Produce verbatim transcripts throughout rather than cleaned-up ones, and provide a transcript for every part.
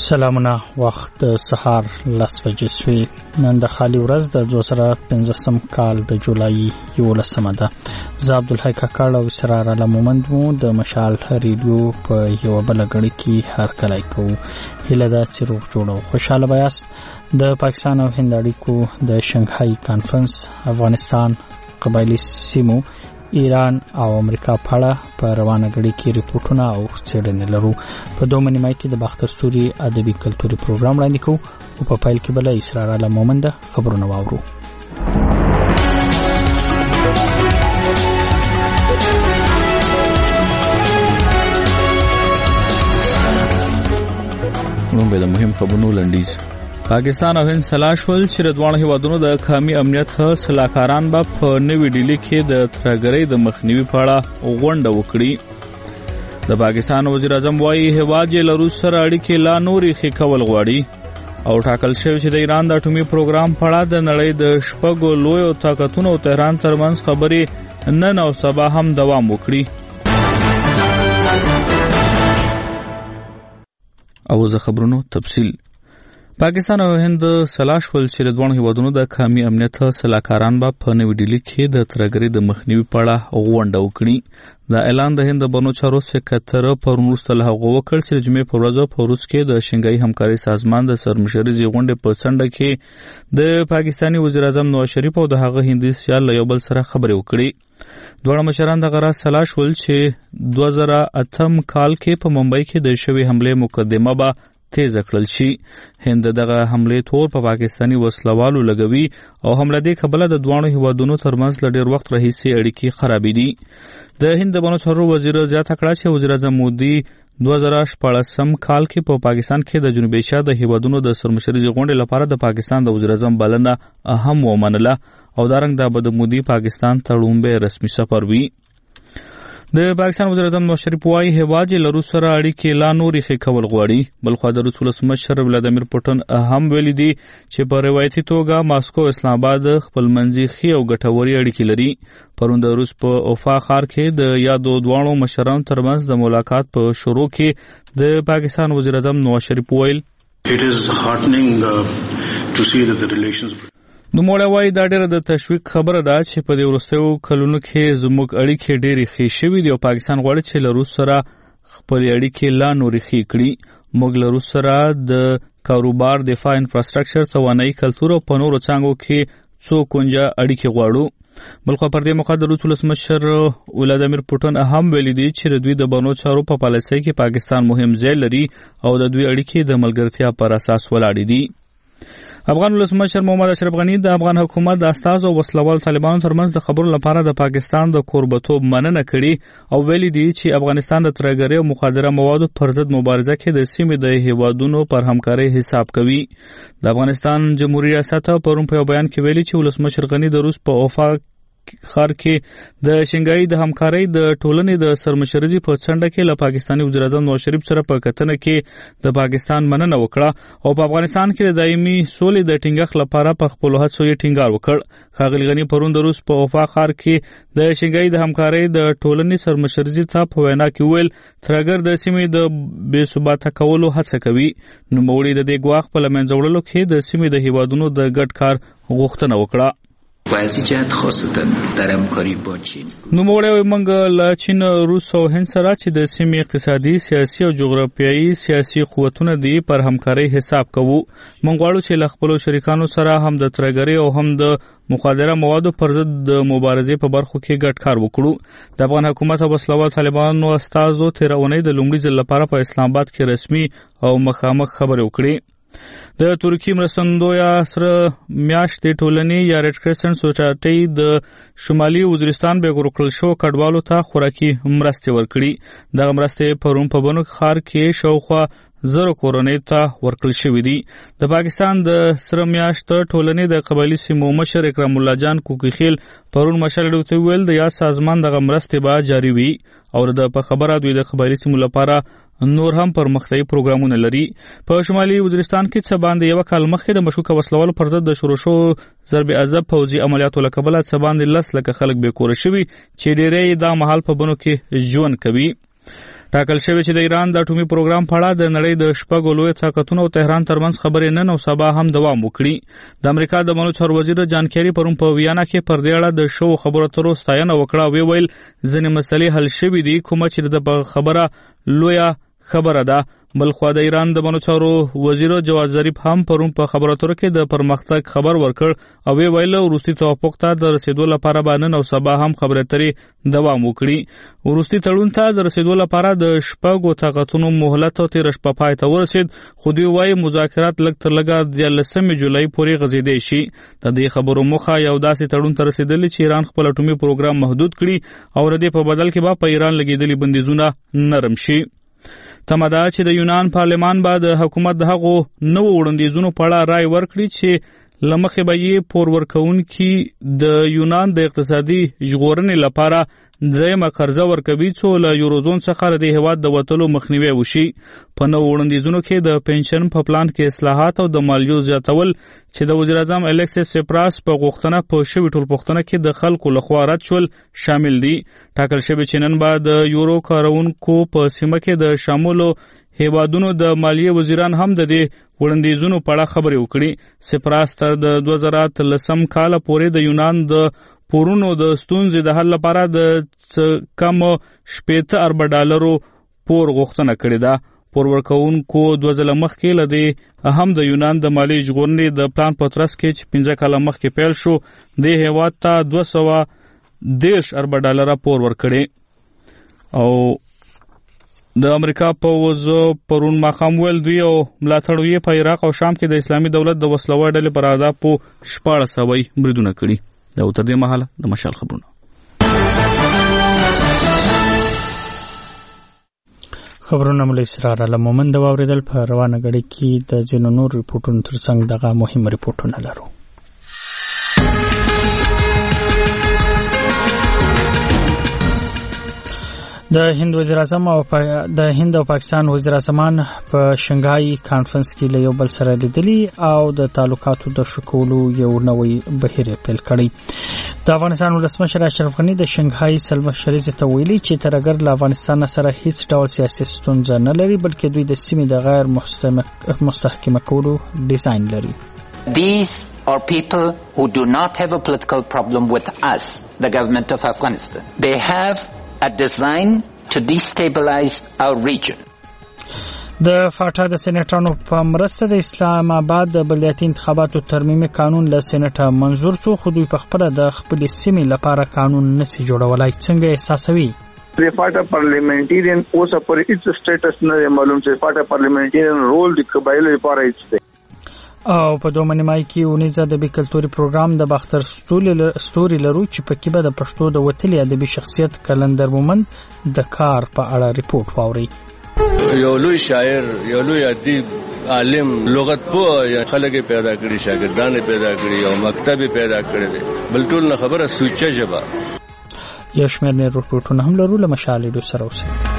سلامونه وخت سهار لس بجې شوي. نن د خالي ورځ د دوه زره پنځم کال د جولای یولسمه ده. زه عبدالحی کاکړ او اسرار علمومند مو د مشال ریډیو په یو بل غړي کې هر کله کوو. هله دا چې روغ جوړ او خوشاله بیاست. د پاکستان او هند اړیکو د شنغهای کانفرنس، افغانستان، قبایلی سیمو، ایران او امریکا په اړه په روانه غړي کې ریپورتونه او څېړنې لرو. په دوه نیمه کې د باختر ستوري ادبي کلتوري پروګرام وړاندې کوو او په پایل کې بل اسرار علمومند خبرونه واورو. نو به د مهم خبرونو لنډیز. پاکستان او هند سلا شول چې د دوه هیوادونو د قومي امنیت سلاکاران به په نوې ډیلي کې د ترګرۍ د مخنیوي په اړه غونډه وکړي. د پاکستان وزیر اعظم وايي هیواد یې له روس سره اړیکې لا نورې ښې کول غواړي او ټاکل شوی چې د ایران د اټومي پروګرام په اړه د نړۍ د شپږو لویو طاقتونو او تهران ترمنځ خبرې نن او سبا هم دوام وکړي. او زه خبرونو تفصیل. پاکستان او هند سلا شول چې د دوه هیوادونو د قومي امنیت سلاکاران به په نوې ډیلي کې د ترګرۍ د مخنیوي په اړه غونډه وکړي. دا اعلان د هند د بنو چارو سکرټر پرون وروسته له هغه وکړ چې د جمعې په ورځ په روس کې د شنغهای همکارۍ سازمان د سرمشرۍ غونډې په څنډه کې د پاکستاني وزیر اعظم نواز شریف او د هغه هندي سیال له یو بل سره خبرې وکړي. دواړه مشران د غرض سلا شول چې دوه زره اتم کال کې په ممبئی کې د شوې حملې مقدمه به تیز کړل شي. هند دغه حملې تور په پاکستاني وسلوالو لګوي او حمله دې قبله د دوه هیوادونو ترمنځ له ډېر وخت راهیسې اړیکې خرابې دي. د هند د بنو چارو وزیر زیاته کړه چې وزیر اعظم مودي دوه زره شپاړسم کال کې په پا پاکستان کې د جنوبي ایشیا د هیوادونو د سرمشرۍ غونډې لپاره د پاکستان د وزیر اعظم بلنه اهم ومنله او دارنګ د د مودي پاکستان ته لومړی رسمي سفر وي. د پاکستان وزیر اعظم نواز شریف وايي هیواد یې له روس سره اړیکې لا نورې ښې کول غواړي. بلخوا د روس ولسمشر ولادیمیر پوټین هم ویلي دي چې په روایتي توګه ماسکو اسلام آباد خپلمنځي ښې او ګټورې اړیکې لري. پرون د روس په اوفا ښار کې د یادو دواړو مشرانو ترمنځ د ملاقات په شروع کې د پاکستان وزیر اعظم نواز شریف ویل It is heartening uh, to see that the relations نو موږ وایي دا ډېره د تشویق خبره ده چې په دې وروستیو کلونو کې زموږ اړیکې ډېرې ښې شوي دي او پاکستان غواړي چې له روس سره خپلې اړیکې لا نورې ښې کړي. موږ له روس سره د کاروبار، دفاع، انفراستراکچر، توانایي، کلتور او په نورو څانګو کې څو کونجه اړیکې غواړو. بلخوا پر دې موقع د روس ولسمشر ولادیمیر پوټین هم ویلي دي چې د دوی د بنو چارو په پالیسۍ کې پاکستان مهم ځای لري او د دوی اړیکې د ملګرتیا پر اساس ولاړې دي. افغان ولسمشر محمد اشرف غنی د افغان حکومت د استازو او وسلوال طالبانو ترمنځ د خبرو لپاره د پاکستان د کوربتوب مننه کړې او ویلي دي چې افغانستان د ترګرۍ او مخدره موادو پر ضد مبارزه کې د سیمې د هیوادونو پر همکارۍ حساب کوي. د افغانستان جمهوریت ریاست پرون په یو بیان کې ویلي چې ولسمشر غنی د روس په اوفا خار کې د شنغهای د همکارۍ د ټولنې د سرمشرۍ په څنډه کې له پاکستاني وزیر اعظم نواز شریف سره په کتنه کې د پاکستان مننه وکړه او په افغانستان کې د دایمي سولې د ټینګښت لپاره په خپلو هڅو یې ټینګار وکړ. ښاغلي غني پرون د روس په اوفا خار کې د شنغهای د همکارۍ د ټولنې سرمشرۍ ته په وینا کې ویل ترګر د سیمې د بې ثباته کولو هڅه کوي. نوموړي د دې ګواښ په له منځه وړلو کې د سیمې د هیوادونو د ګډ کار غوښتنه وکړه. و از این جهت خاصتا در همکاری با چین نو موږ موږ له چین، روس او هند سره چې د سیمې اقتصادي، سیاسي او جغرافیایي سیاسي قوتونه دي پر همکارۍ حساب کوو. موږ غواړو چې له خپلو شریکانو سره هم د ترګرۍ او هم د مخدره موادو پر ضد د مبارزې په برخو کې ګډ کار وکړو. د افغان حکومت او وسلوال طالبانو استازو تېره اونۍ د لومړي ځل لپاره په اسلام آباد کې رسمي او مخامخ خبرې وکړې. د ترکی مرستندویه سره میاشتې ټولنې یا ریډ کرسنټ سوسایټي د شمالي وزیرستان به ګورکل شو کډوالو ته خوراکي مرستې ورکړي. دغه مرستې پرون په بنو ښار کې شاوخوا زره کورنۍ ته ورکړل شوې دي. د پاکستان د سره میاشت ټولنې د قبایلی سیمو مشر اکرام الله جان کوکیخیل پرون مشال ډوته ویل د یا سازمان دغه مرستې به جاری وي او د په خبره دوی د قبایلی سیمو لپاره نور هم پرمختیايي پروګرامونه لري. په شمالي وزیرستان کې څه باندې یو کال مخکې د مشکوک وسلوالو پر ضد د شروع شو ضرب عذاب پوځي عملیاتو له کبله څه باندې لس لکه خلک بې کوره شوي چې ډېری دا مهال په بنو کې ژوند کوي. ټاکل شوی چې د ایران د اټومي پروګرام په اړه د نړۍ د شپږو لویو طاقتونو او تهران ترمنځ خبرې نن او سبا هم دوام وکړي. د امریکا د مالي چارو وزیر جان کیری پرون په ویانا کې پر دې اړه د شو خبرو اترو ستاینه وکړه او ویل ځینې مسلې حل شوې دي کومه چې د خبره لویه خبره ده. بلخوا د ایران د مالي چارو وزیر جواد ظریف هم پرون په خبرو اترو کې د پرمختګ خبر ورکړ او ویل وروستي توافق ته د رسیدو لپاره به نن او سبا هم خبرې اترې دوام وکړي. وروستي تړون ته د رسیدو لپاره د شپږو طاقتونو مهلت تیر شپه پای ته ورسید خو دوی وايي مذاکرات لږ تر لږه د لسمې جولای پورې غځېدای شي. د دې خبرو موخه یو داسې تړون ته رسیدلی چې ایران خپل اټومي پروګرام محدود کړي او ردې په بدل کې به په ایران لګېدلي بندیزونه نرم شي. تمه ده چې د یونان پارلمان به د حکومت د هغو نوو وړاندیزونو په اړه رای ورکړي چې له مخې به یې پور ورکوونکي د یونان د اقتصادي ژغورنې لپاره درېیمه قرضه ورکوي څو له یوروزون څخه د هېواد د وتلو مخنیوی وشي. په نوو وړاندیزونو کې د پنشن په پلان کې اصلاحات او د مالیو زیاتول چې د وزیر اعظم الیکسیس سپراس په غوښتنه په شوې ټولپوښتنه کې د خلکو لخوا رد شول شامل دي. ټاکل شوی چې نن به د یورو کارونکو په سیمه کې د شاملو هیوادونو د مالیې وزیران هم د دې وړاندیزونو په اړه خبرې وکړي. سپراس ته د دوه زره اتلسم کال پورې د یونان د پورونو د ستونزې د حل لپاره د کم شپېته اربه ډالرو پور غوښتنه کړې ده. پور ورکوونکو دوه ځله مخکې له دې هم د یونان د مالي ژغورنې د پلان په ترڅ کې چې پنځه کاله مخکې پیل شو دې هیواد ته دوه سوه دېرش اربه ډالره پور ورکړي. او د امریکا پوځ پرون ماښام ویل دوی او ملاتړو په عراق او شام کې د اسلامي دولت د وسلوال ډلې پر اهدافو شپاړس سوی بریدونه کړي. دا تر دې مهاله د مشال خبرونه. خبرونه مو له اسرار له مومند واوریدل. په روانه غړي کې د ځینو نور ریپورتونو ترڅنګ دغه مهم ریپورتونه لرو. د هند وزیر اعظم او د هند او پاکستان وزیر اعظمان په شنغهای کانفرنس کې له یو بل سره لیدلي او د تعلقاتو د ښه کولو یو نوی بهیر پیل کړی. د افغانستان ولسمشر اشرف غني د شنغهای سلمشریزې ته ویلي چې ترګر له افغانستان سره هیڅ ډول سیاسي ستونزه نه لري بلکې دوی د سیمې د غیر مستحکمه کولو ډیزاین لري. These are people who do not have a political problem with us, the government of Afghanistan. They have a design to destabilize our region. د فاټا د سېنټانو په مرسته د اسلام آباد د بلدیاتي انتخاباتو ترمیمي قانون له سېنټه منظور شو خو دوی په خپل د خپل سیمې لپاره قانون نشي جوړولای. څنګه احساسوي؟ د فاټا پارلیمنټریان اوسه پر هیڅ سټیټس نه معلوم چې فاټا پارلیمنټریان رول د قبایلو لپاره هیڅ دی. او په دوه منمای کې اونیزه د بیکلتوري پروګرام د باختر ستوري لرو چې پکې به د پښتو د وتلي ادبي شخصیت کلندر مومند د کار په اړه ریپورت واوري. یو لوی شاعر یو لوی ادیب عالم لغت په خلک پیدا کړي شاګردان پیدا کړي او مکتب پیدا کړي دي بل ټول نه خبره سوچه جبا. یو شمېر نه ریپورتونه هم لرو له مشالې سره اوسه.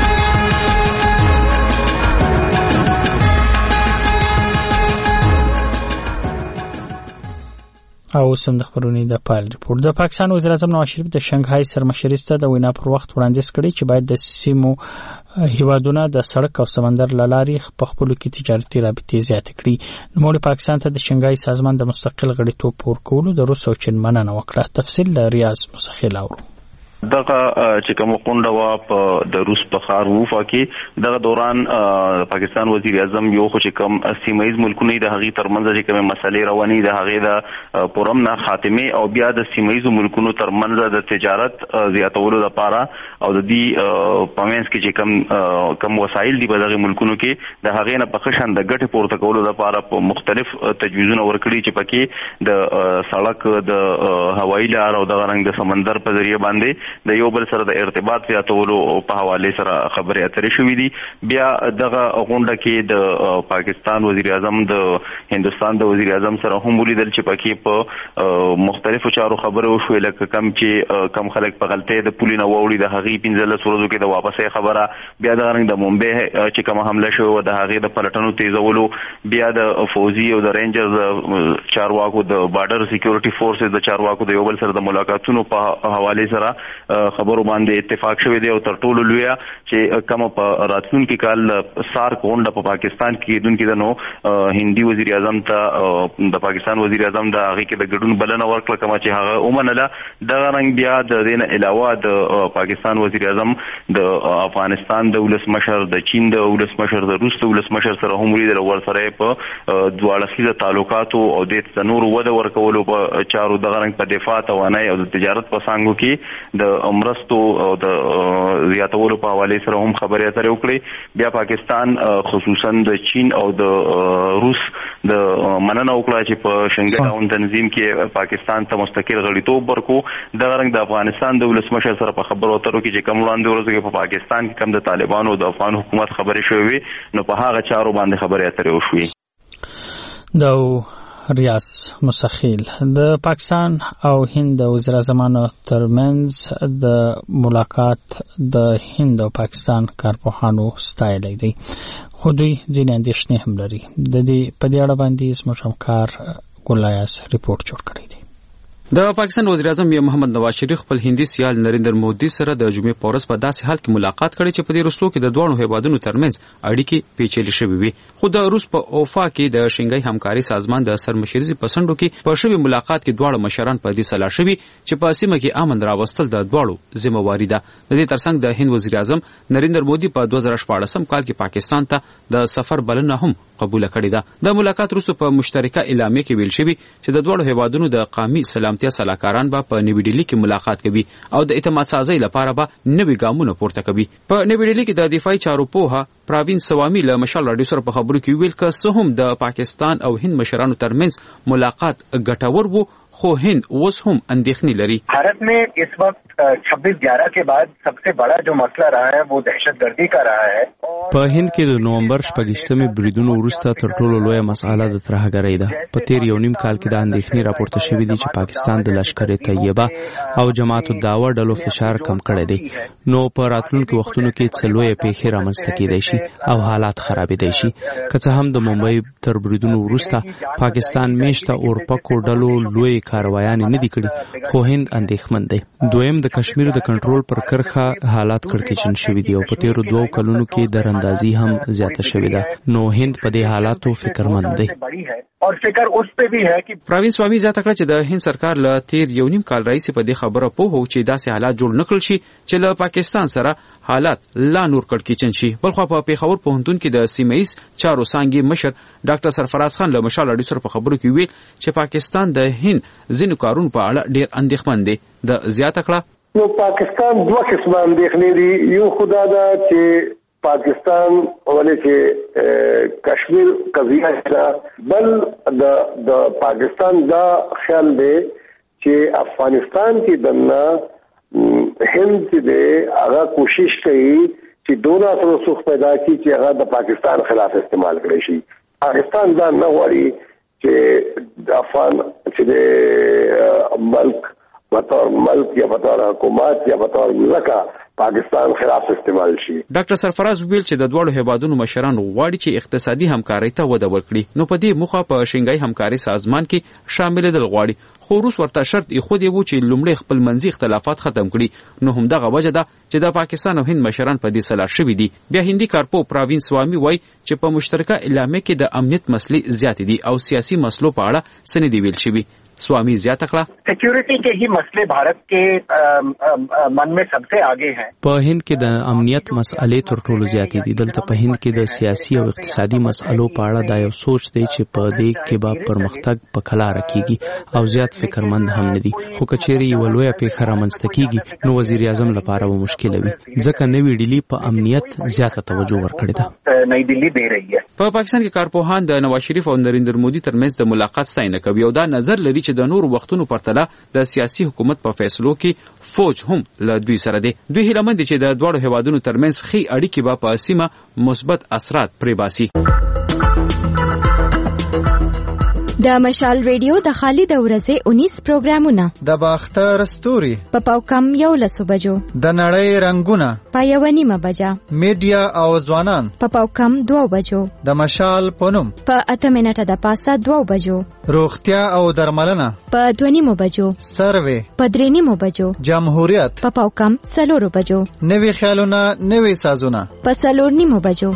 او سم د خبرونې د پال ریپورت. د پاکستان وزیر اعظم نواز شریف د شنغهای سرمشري ته د وینا پر وخت وړاندیز کړی چې باید د سیمو هیوادونه د سړک او سمندر لارې په خپلو کې تجارتي رابطې زیاتې کړي. نوموړي پاکستان ته د شنغهای سازمان د مستقل غړیتوب ورکولو د روس او چین مننه وکړه. تفصیل له ریاض مستخیل اورو. دغه چې کوم قونډه وا په د روس په ښار ووفا کې دغه دوران پاکستان وزیر اعظم یو خو چې کوم سیمایي ملکونه د هغې ترمنځ چې کوم مسلې رواني د هغې د پرم نه خاتمه او بیا د سیمایي ملکونو ترمنځ د تجارت زیاتولو لپاره او د دې پامینس کې چې کوم کوم وسایل دی په دغه ملکونو کې د هغې نه په خشن د ګټې پورته کولو لپاره په مختلف تجویزونه ورکړي چې پکې د سړک د هوایي لار او د رنګ د سمندر په ذریعہ باندې د یو بل سره د ارتباط زیاتولو په حواله سره خبرې اترې شوې دي. بیا دغه غونډه کې د پاکستان وزیر اعظم د هندستان د وزیر اعظم سره هم ولیدل چې پکې په مختلفو چارو خبرې وشوې لکه کم چې کم خلک په غلطۍ د پولي نه واوړي د هغې پنځلس ورځو کې د واپسۍ خبره. بیا د رنګ د ممبۍ چې کومه حمله شوې وه د هغې د پلټنو تیزولو. بیا د فوزي او د رینجرز چارواکو د بارډر سکیورټي فورسز د چارواکو د یو بل سره د ملاقاتونو په حواله سره خبرو باندې اتفاق شوی دی او تر ټولو لوی چې کوم په راتلونکي کال سارک غونډه په پاکستان کې دونکو د نو هندي وزیر اعظم ته د پاکستان وزیر اعظم د هغه کې د ګډون بلنه ورکړه کوم چې هغه ومنله دغه رنګ بیا د دین علاوه د پاکستان وزیر اعظم د افغانستان د ولسمشر د چین د ولسمشر د روس د ولسمشر سره هم ویل ورسره په دواړه خیزه تعلقاتو او د تنور وده ورکولو په چارو دغه رنګ په دفاع توانای او د تجارت په څنګه کې د امرستو او د زیاتولو په حواله سره هم خبرې اترې وکړي. بیا پاکستان خصوصا د چین او د روس د مننه وکړه چې په شنګل تنظیم کې پاکستان ته مستقل غړیتوب ورکو. دغه رنګ د افغانستان د ولسمشر سره په خبرو اترو کې چې کوم وړاندې ورځ کې په پاکستان کې کم د طالبانو او د افغان حکومت خبرې شوې نو په هغه چارو باندې خبرې اترې وشوې. د ریاض مستخیل د پاکستان او هند د وزیر اعظمانو ترمنځ د ملاقات د هند او پاکستان کارپوهانو ستایلی دی خو دوی ځینې اندېښنې هم لري. د دې په دې اړه باندې زموږ همکار ګلایاس ریپورت جوړ کړی دی. د پاکستان وزیر اعظم محمد نواز شریف خپل هندي سیال نریندر مودي سره د جمعې په ورځ په داسې حال کې ملاقات کړی چې په دې وروستیو کې د دوه هیوادونو ترمنځ اړیکې پیچلې شوې وي. خو د روس په اوفا کې د شنګای همکاري سازمان د سرمشرۍ په سندو کې په شوي ملاقات کې دواړه مشران په دې سلا شوي چې په سیمه کې امن راوستل د دواړو ذمہواری ده. د دې ترڅنګ د هند وزیر اعظم نریندر مودي په دوه زره شپاړسم کال کې پاکستان ته د سفر بلنه هم قبول کړې ده. د ملاقات وروسته په مشترکه اعلامیه کې ویل شوی چې د دوه هیوادونو د قومي سلامتیا سلاکاران په نوی ډیلی کې ملاقات کوي او د اعتماد سازۍ لپاره به نوي ګامونه پورته کوي. په نوی ډیلی کې د دفاعي چارو پوها پراوین سوامی له مشال راډیو سره په خبرو کې ویل که څه هم د پاکستان او هند مشرانو ترمنځ ملاقات ګټور وو خو هند اوس هم اندېښنې لري. भारत में इस वक्त छब्बीस ग्यारह के बाद सबसे बड़ा जो मसला रहा है वो दहशतगर्दी का रहा है. په هند کې د نومبر شپږشتمې بریدونو وروسته تر ټولو لویه مسأله د ترهګرۍ ده. په تیر یو نیم کال کې د اندېښنې راپورته شوې دي چې پاکستان د لشکر طیبه او جماعت الدعوه ډلو فشار کم کړی دی. نو په راتلونکو وختونو کې څه لویه پیښې رامنځته کېدای شي او حالات خرابېدای شي. که څه هم د ممبئی تر بریدونو وروسته پاکستان میشته اورپکو ډلو لوی کاروایان نه دي کړي خو هند اندېښمن دی. دویم د کشمیر د کنټرول پر کرښه حالات کړکېچن شوي دي او په تیرو دوو کلونو کې د اندازي هم زیاته شوې ده. نو هند په دې حالاتو فکرمند دی. اور فکر اوس په دی ہے چې پراوین سوامی زیاته کړه چې د هند سرکار له تیر یو نیم کال راځي په دې خبره پوه هو چې داسې حالات جوړ نکړل شي چې له پاکستان سره حالات لا نور کړکېچن شي. بلخو په پیښور پوهنتون کې د سیمه‌ایز چارو څانګې مشر ډاکټر سرفراز خان له مشال راډیو سره په خبرو کې ویل چې پاکستان د هند ځینو کارونو په اړه ډېر اندېښمن دی. د زیاته کړه نو پاکستان دوه قسمه اندېښنې دي. یو خدا دا چې پاکستان ولې چې کشمیر قضیه ده بل د د پاکستان دا خیال دی چې افغانستان کې دنه هند دې هغه کوشش کوي چې دوه سره سوخ پیدا کړي چې هغه د پاکستان خلاف استعمال کړي شي. پاکستان دا نه غواړي چې د افغان چې د ملک بطور ملک یا بطور حکومت یا بطور ملکه پاکستان خلاف استعمال شي. ډاکټر سرفراز ویل چې د دوه هیوادونو مشران غواړي چې اقتصادي همکارۍ ته وده ورکړي. نو په دې موخه په شنګای همکاري سازمان کې شامل دل غواړي خو روس ورته شرط یې خو دی وو چې لومړی خپل منځي اختلافات ختم کړي. نو همدغه وجه ده چې د پاکستان او هند مشران په دې سلا شوي دي. بیا هندي کارپو پراوین سوامی وایي چې په مشترکه اعلامیه کې د امنیت مسلې زیات دي او سیاسي مسلو په اړه څه نه دی ویل شوي. स्वामी ज्यादा कड़ा सिक्योरिटी के ही मसले भारत के आ, आ, मन में सबसे आगे हैं. په هند کې د امنیت مسئلې تر ټولو زیاتې دي. دلته په هند کې د سیاسي او اقتصادي مسئلو په اړه دا یو سوچ دی چې په دې کې به پرمختګ په کلاره کیږي او زیات فکرمند هم نه دي. خو کچېرې یو لویه پیښه رامنځته کیږي نو وزیر اعظم لپاره به مشکل وي ځکه نوې ډیلی په امنیت زیاته توجه ورکړې ده. نئی دلی دی رہی ہے. په پاکستان کې کارپوهان د نواز شریف او نریندر مودي ترمنځ د ملاقات ستاینه کوي او دا نظر لري چې د نور وختونو پرتله د سیاسي حکومت په فیصلو کې فوج هم له دوی سره دی. دوی هیله مند دي چې د دوه هیوادونو ترمنځ ښې اړیکې به په سیمه مثبت اثرات پرې باسي. د مشال ریډیو د خالد ورځې انیس پروګرامونه د باختر ستوري په پاوکم یو لسو بجو د نړۍ رنگونه په یو نیمه بجا میډیا او ځوانان په پاوکم دوه بجو د مشال پونم په اته منټه د پاسه دوه بجو روغتیا او درملنه په دوه نیمه بجو سروي په درې نیمه بجو جمهوریت په پاوکم څلور بجو نوي خیالونه نوي سازونه په څلور نیمه بجو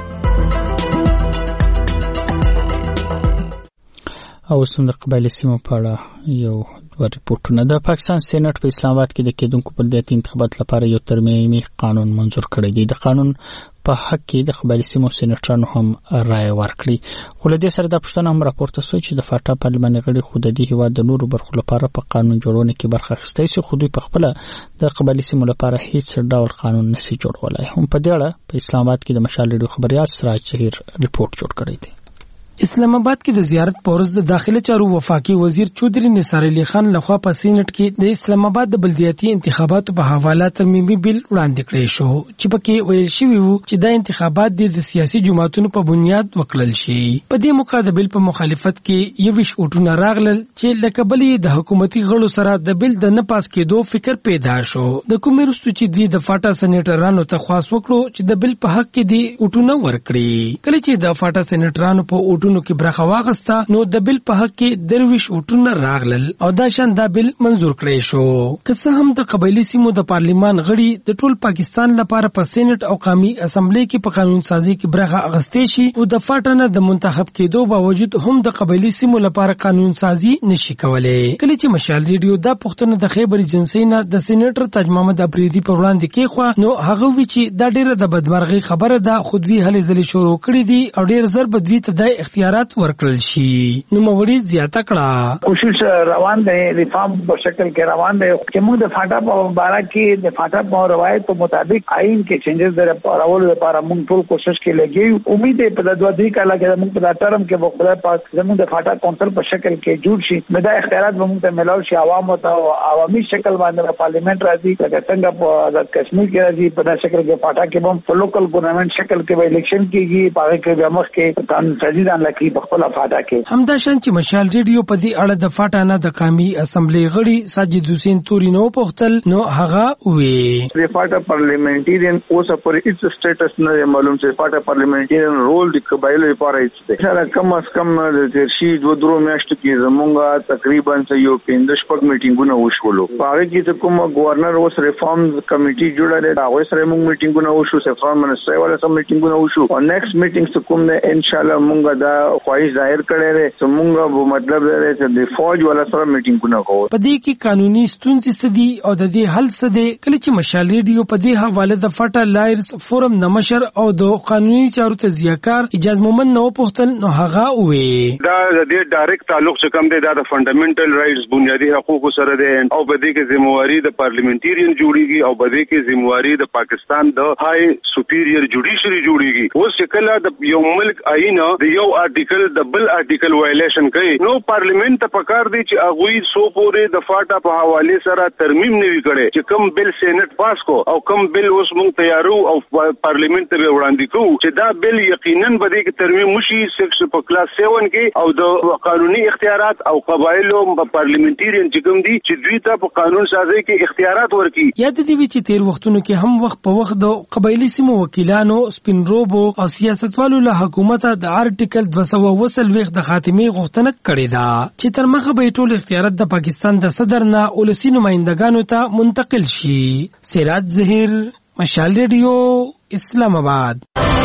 او سم د قبایلی سیمو په اړه یو دوه ریپورتونه. د پاکستان سېنات په اسلام آباد کې د کېدونکو بلدیاتي انتخاباتو لپاره یو ترمیمي قانون منظور کړی دی. د قانون په حق کې د قبایلی سیمو سېناترانو هم رائے ورکړي. خو له دې سره دا پوښتنه هم راپورته شوه چې د فاټا پارلماني غړي خو د دې هېواد د نورو برخو لپاره په قانون جوړونه کې برخه اخیستی شي، خو دوی په خپله د قبایلي سیمو لپاره هیڅ ډول قانون نشي جوړولی. هم په دې اړه په اسلام آباد کې د مشال ریډیو خبریال سراج ظهیر ریپورت جوړ کړی دی. اسلام آباد کې د زیارت پورز د داخله چارو وفاقي وزیر چودري نثار علي خان لخوا په سینټ کې د اسلام آباد د بلدیاتي انتخاباتو په حواله ترمیمي بل وړاندې کړی شو چې پکې ویل شوی وو چې دا انتخابات د سیاسي جماعتونو په بنیاد وکړل شي. په دې موقع د بل په مخالفت کې یو ویش اوټونه راغلل چې لکه بلې د حکومتي غړو سره د بل د نه پاس کېدو فکر پیدا شو. د کومې وروسته چې دوی د فاټا سېنیټرانو ته خواست وکړو چې د بل په حق کې دی اوټونه ورکړي. کله چې د فاټا سېنیټرانو په اوټونو کې برخه واغسته نو د بل په حق کې درویش اوټونه راغلل او دا شان دا بل منظور کړی شو. که څه هم د قبایلی سیمو د پارلیمان غړي د ټول پاکستان لپاره په سېنات او قومي اسمبلی کې په قانون سازي کې برخه اغستې شي او د فاټا د منتخب کېدو باوجود هم د قبایلی سیمو لپاره قانون سازي نشي کولای. کله چې مشال ریډیو دا پښتنه د خیبر ایجنسی نه د سېنیټر تاج محمد افریدي په وړاندې کې خو نو هغه وی چې دا ډیره د بدمرغي خبره ده، خودوی هلې ځلې شروع کړې دي او ډیر زر بدوی ته د اختیارات ورکړل شي. نو موري زیاته کړه کوشش روان دی، ریفارم په شکل کې روان دی چې موږ د فاټا په باره کې د فاټا په روایت په مطابق آئین کې چینجز د راولو لپاره موږ ټول کوشش کې لګي. امید دی په دوه درې کاله کې موږ په ټرم کې په خدای پاک زموږ د فاټا کونسل په شکل کې جوړ شي، مدا اختیارات به موږ ته ملاو شي، عوام او عوامي شکل باندې پارلیمنت راځي، لکه څنګه په د کشمیر کې راځي په داسې شکل کې فاټا کې هم په لوکل ګورنمنت شکل کې به الیکشن کېږي، په هغه کې به مخ کې قانون سازي ځان لکه په خپل فاټا کې. همدا شان چې مشال ریډیو په دې اړه د فاټا نه د قومي اسمبلی غړي ساجد حسین توري نو پختل نو هغه وی د فاټا پارلیمنټریان اوس پر هیڅ سټیټس نه معلوم چې فاټا پارلیمنټریان رول د قبایلو لپاره هیڅ سره کم از کم د شي دوه درو میاشتو کې زمونږه تقریبا یو پنځه شپږ میټینګونه وشولو. هغه کې کوم گورنر اوس ریفارمز کمیټي جوړه ده، هغه سره موږ میټینګونه وشو، سفران منسټر ولا سم میټینګونه وشو او نیکسټ میټینګ کوم نه ان شاء الله موږ دا خواهش ظاهر کړی دی چې موږ به مطلب دی چې د فوج ولا سره میټینګونه کوو. په دې کې قانوني ستونزې څه دي او د دې حل څه دی؟ کله چې مشال ریډیو په دې حواله د فاټا لایرز فورم نمشر او د قانوني چارو تجزیه‌کار اجازه مومن نو پختل نو هغه وی دا د دې ډایرکټ تعلق چې کوم دی دا د فنډامنټل رائټس بنیادی حقوقو سره دی او په دې کې ذمہواری د پارلیمنټریان جوړیږي او په دې کې ذمہواری د پاکستان د های سپیریئر جوډیشری جوړیږي. اوس چې کله د یو ملک آئین د یو آرټیکل د بل آرټیکل وایلیشن کوي نو پارلیمنت ته پکار دی چې هغه سو پورې د فاټا په حواله سره ترمیم نوي کړي چې کوم بل سېنات پاس کو او کوم بل اوس مونږ تیارو او پارلیمنت ته وړاندې کوو چې دا بل یقینا به دې ترمیم مشي سیکس په کلاس سیون کې او د قانوني اختیارات او قبایلو پارلیمنټریان چې کوم دي چې دوی ته په قانون سازي کې اختیارات ورکړي. یاد دي چې تیر وختونو کې هم وخت په وخت د قبایلی سیمو وکیلانو سپین روبو او سیاستوالو له حکومت د آرټیکل دوه سوه وسل وخت د خاتمه غوښتنه کړې ده چې تر مخه به ټول اختیارات د پاکستان د صدر نه ولسی نمائندګانو ته منتقل شي. سراج ظهیر، مشال ریډیو، اسلام آباد.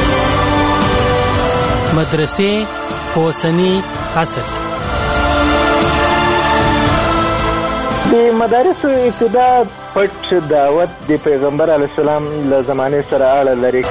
مدرسې اوسنی عصر د مدارسو ابتدا پټ دعوت د پیغمبر علیه السلام له زمانه سره اړه لري.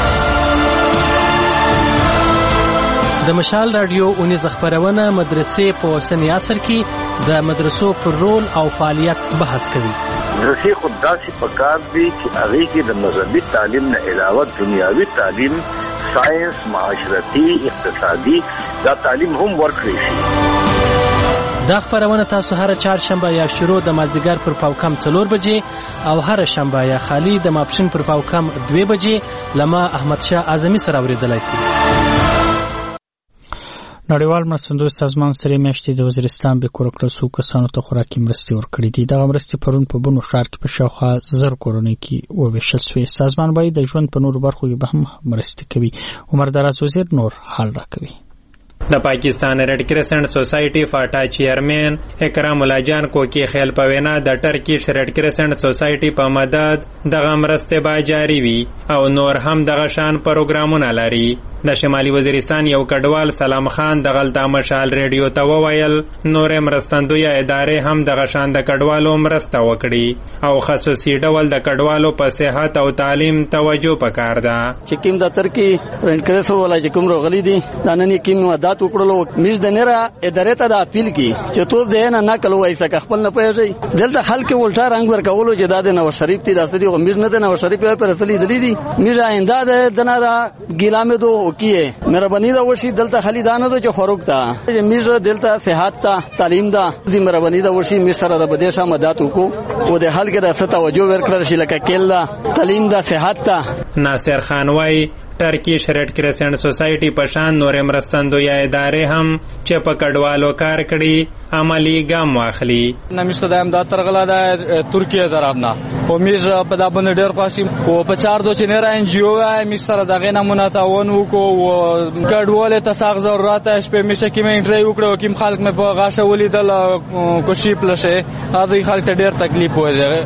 د مشال رادیو اونیز خبرونه مدرسې په اوسنی عصر کې د مدرسو پر رول او فعالیت بحث کوي. مدرسې خود داسې پکار دي چې هغه کې د مذهبي تعلیم نه علاوه دنیاوي تعلیم، ساينس، معاشرتي، اقتصادي دا تعلیم هم ورکړي شي. دا خبرونه تاسو هر چهارشنبه یا شروع د مازیګر پر پاوکم څلور بجې او هر شنبه یا خالی د ماپښین پر پاوکم دوه بجې لما احمد شاه اعظمي سره اوریدلای شئ. نړیوال مرستندوی سازمان سره میاشتې د وزیرستان به کور کړل سو کسانو ته خوراکي مرستې ورکړې دي. دغه مرستې پرون په بنو ښار کې په شاوخوا زر کورنۍ کې وویشل شوې. سازمان باید د ژوند په نورو برخو کې به هم مرستې کوي. عمر دراز وزیر نور حال راکوي. د پاکستان ریډ کرسنټ سوسایټي فاټا چیرمن اکرام الله جان کوکی خیل په وینا د ټرکیش ریډ کرسنټ سوسایټي په مدد دغه مرستې به جاری وي او نور هم دغه شان پروګرامونه لري. د شمالي وزیرستان یو کډوال سلام خان د غلطه مشال ریډیو ته وویل نور مرستندوی ادارې هم دغه شان د کډوالو مرسته وکړي او خصوصي ډول د کډوالو په صحت او تعلیم توجه پکار ده. چې کوم د ترکی ریډ کرسنټ ولای چې کوم روغلی دي دا نن کوم عادت وکړلو میز د نره ادارې ته د اپیل کی چې ټول دې نه نقل وایي څنګه خپل نه پیږي دلته خلک ولټا رنگ ورکولو چې د نو شریف تی درته دی میز نه د نو شریف په رسلي دي دي میز آینده د دنا دا ګیلامه دو کیه مهرباني دا وشي دلته خالي دانه دو چې خروق تا میز دلته صحت تا تعلیم دا دې مهرباني دا وشي میز سره د بدیشه مدد وکړو او د حل کې راځه توجه ورکړل شي لکه کله تعلیم دا صحت تا. ناصر خان وای ټرکیش ریډ کرسنټ سوسایټي په شان نورې مرستندوی ادارې هم چې په کډوالو کار کړي عملی ګام واخلي. نمیشته د امداد ترغلا د ترکیه طرفنا او میز په دا باندې ډېر خوشي او په چار دو چې نه ان جی او وای می سره دغه نمونه تعاون وکړو او کډواله تساغ ضرورت شپه میشه کې مې انټری وکړو کوم خلک مې په غاښه ولیدل کوشي پلشه هغه خلک ته ډېر تکلیف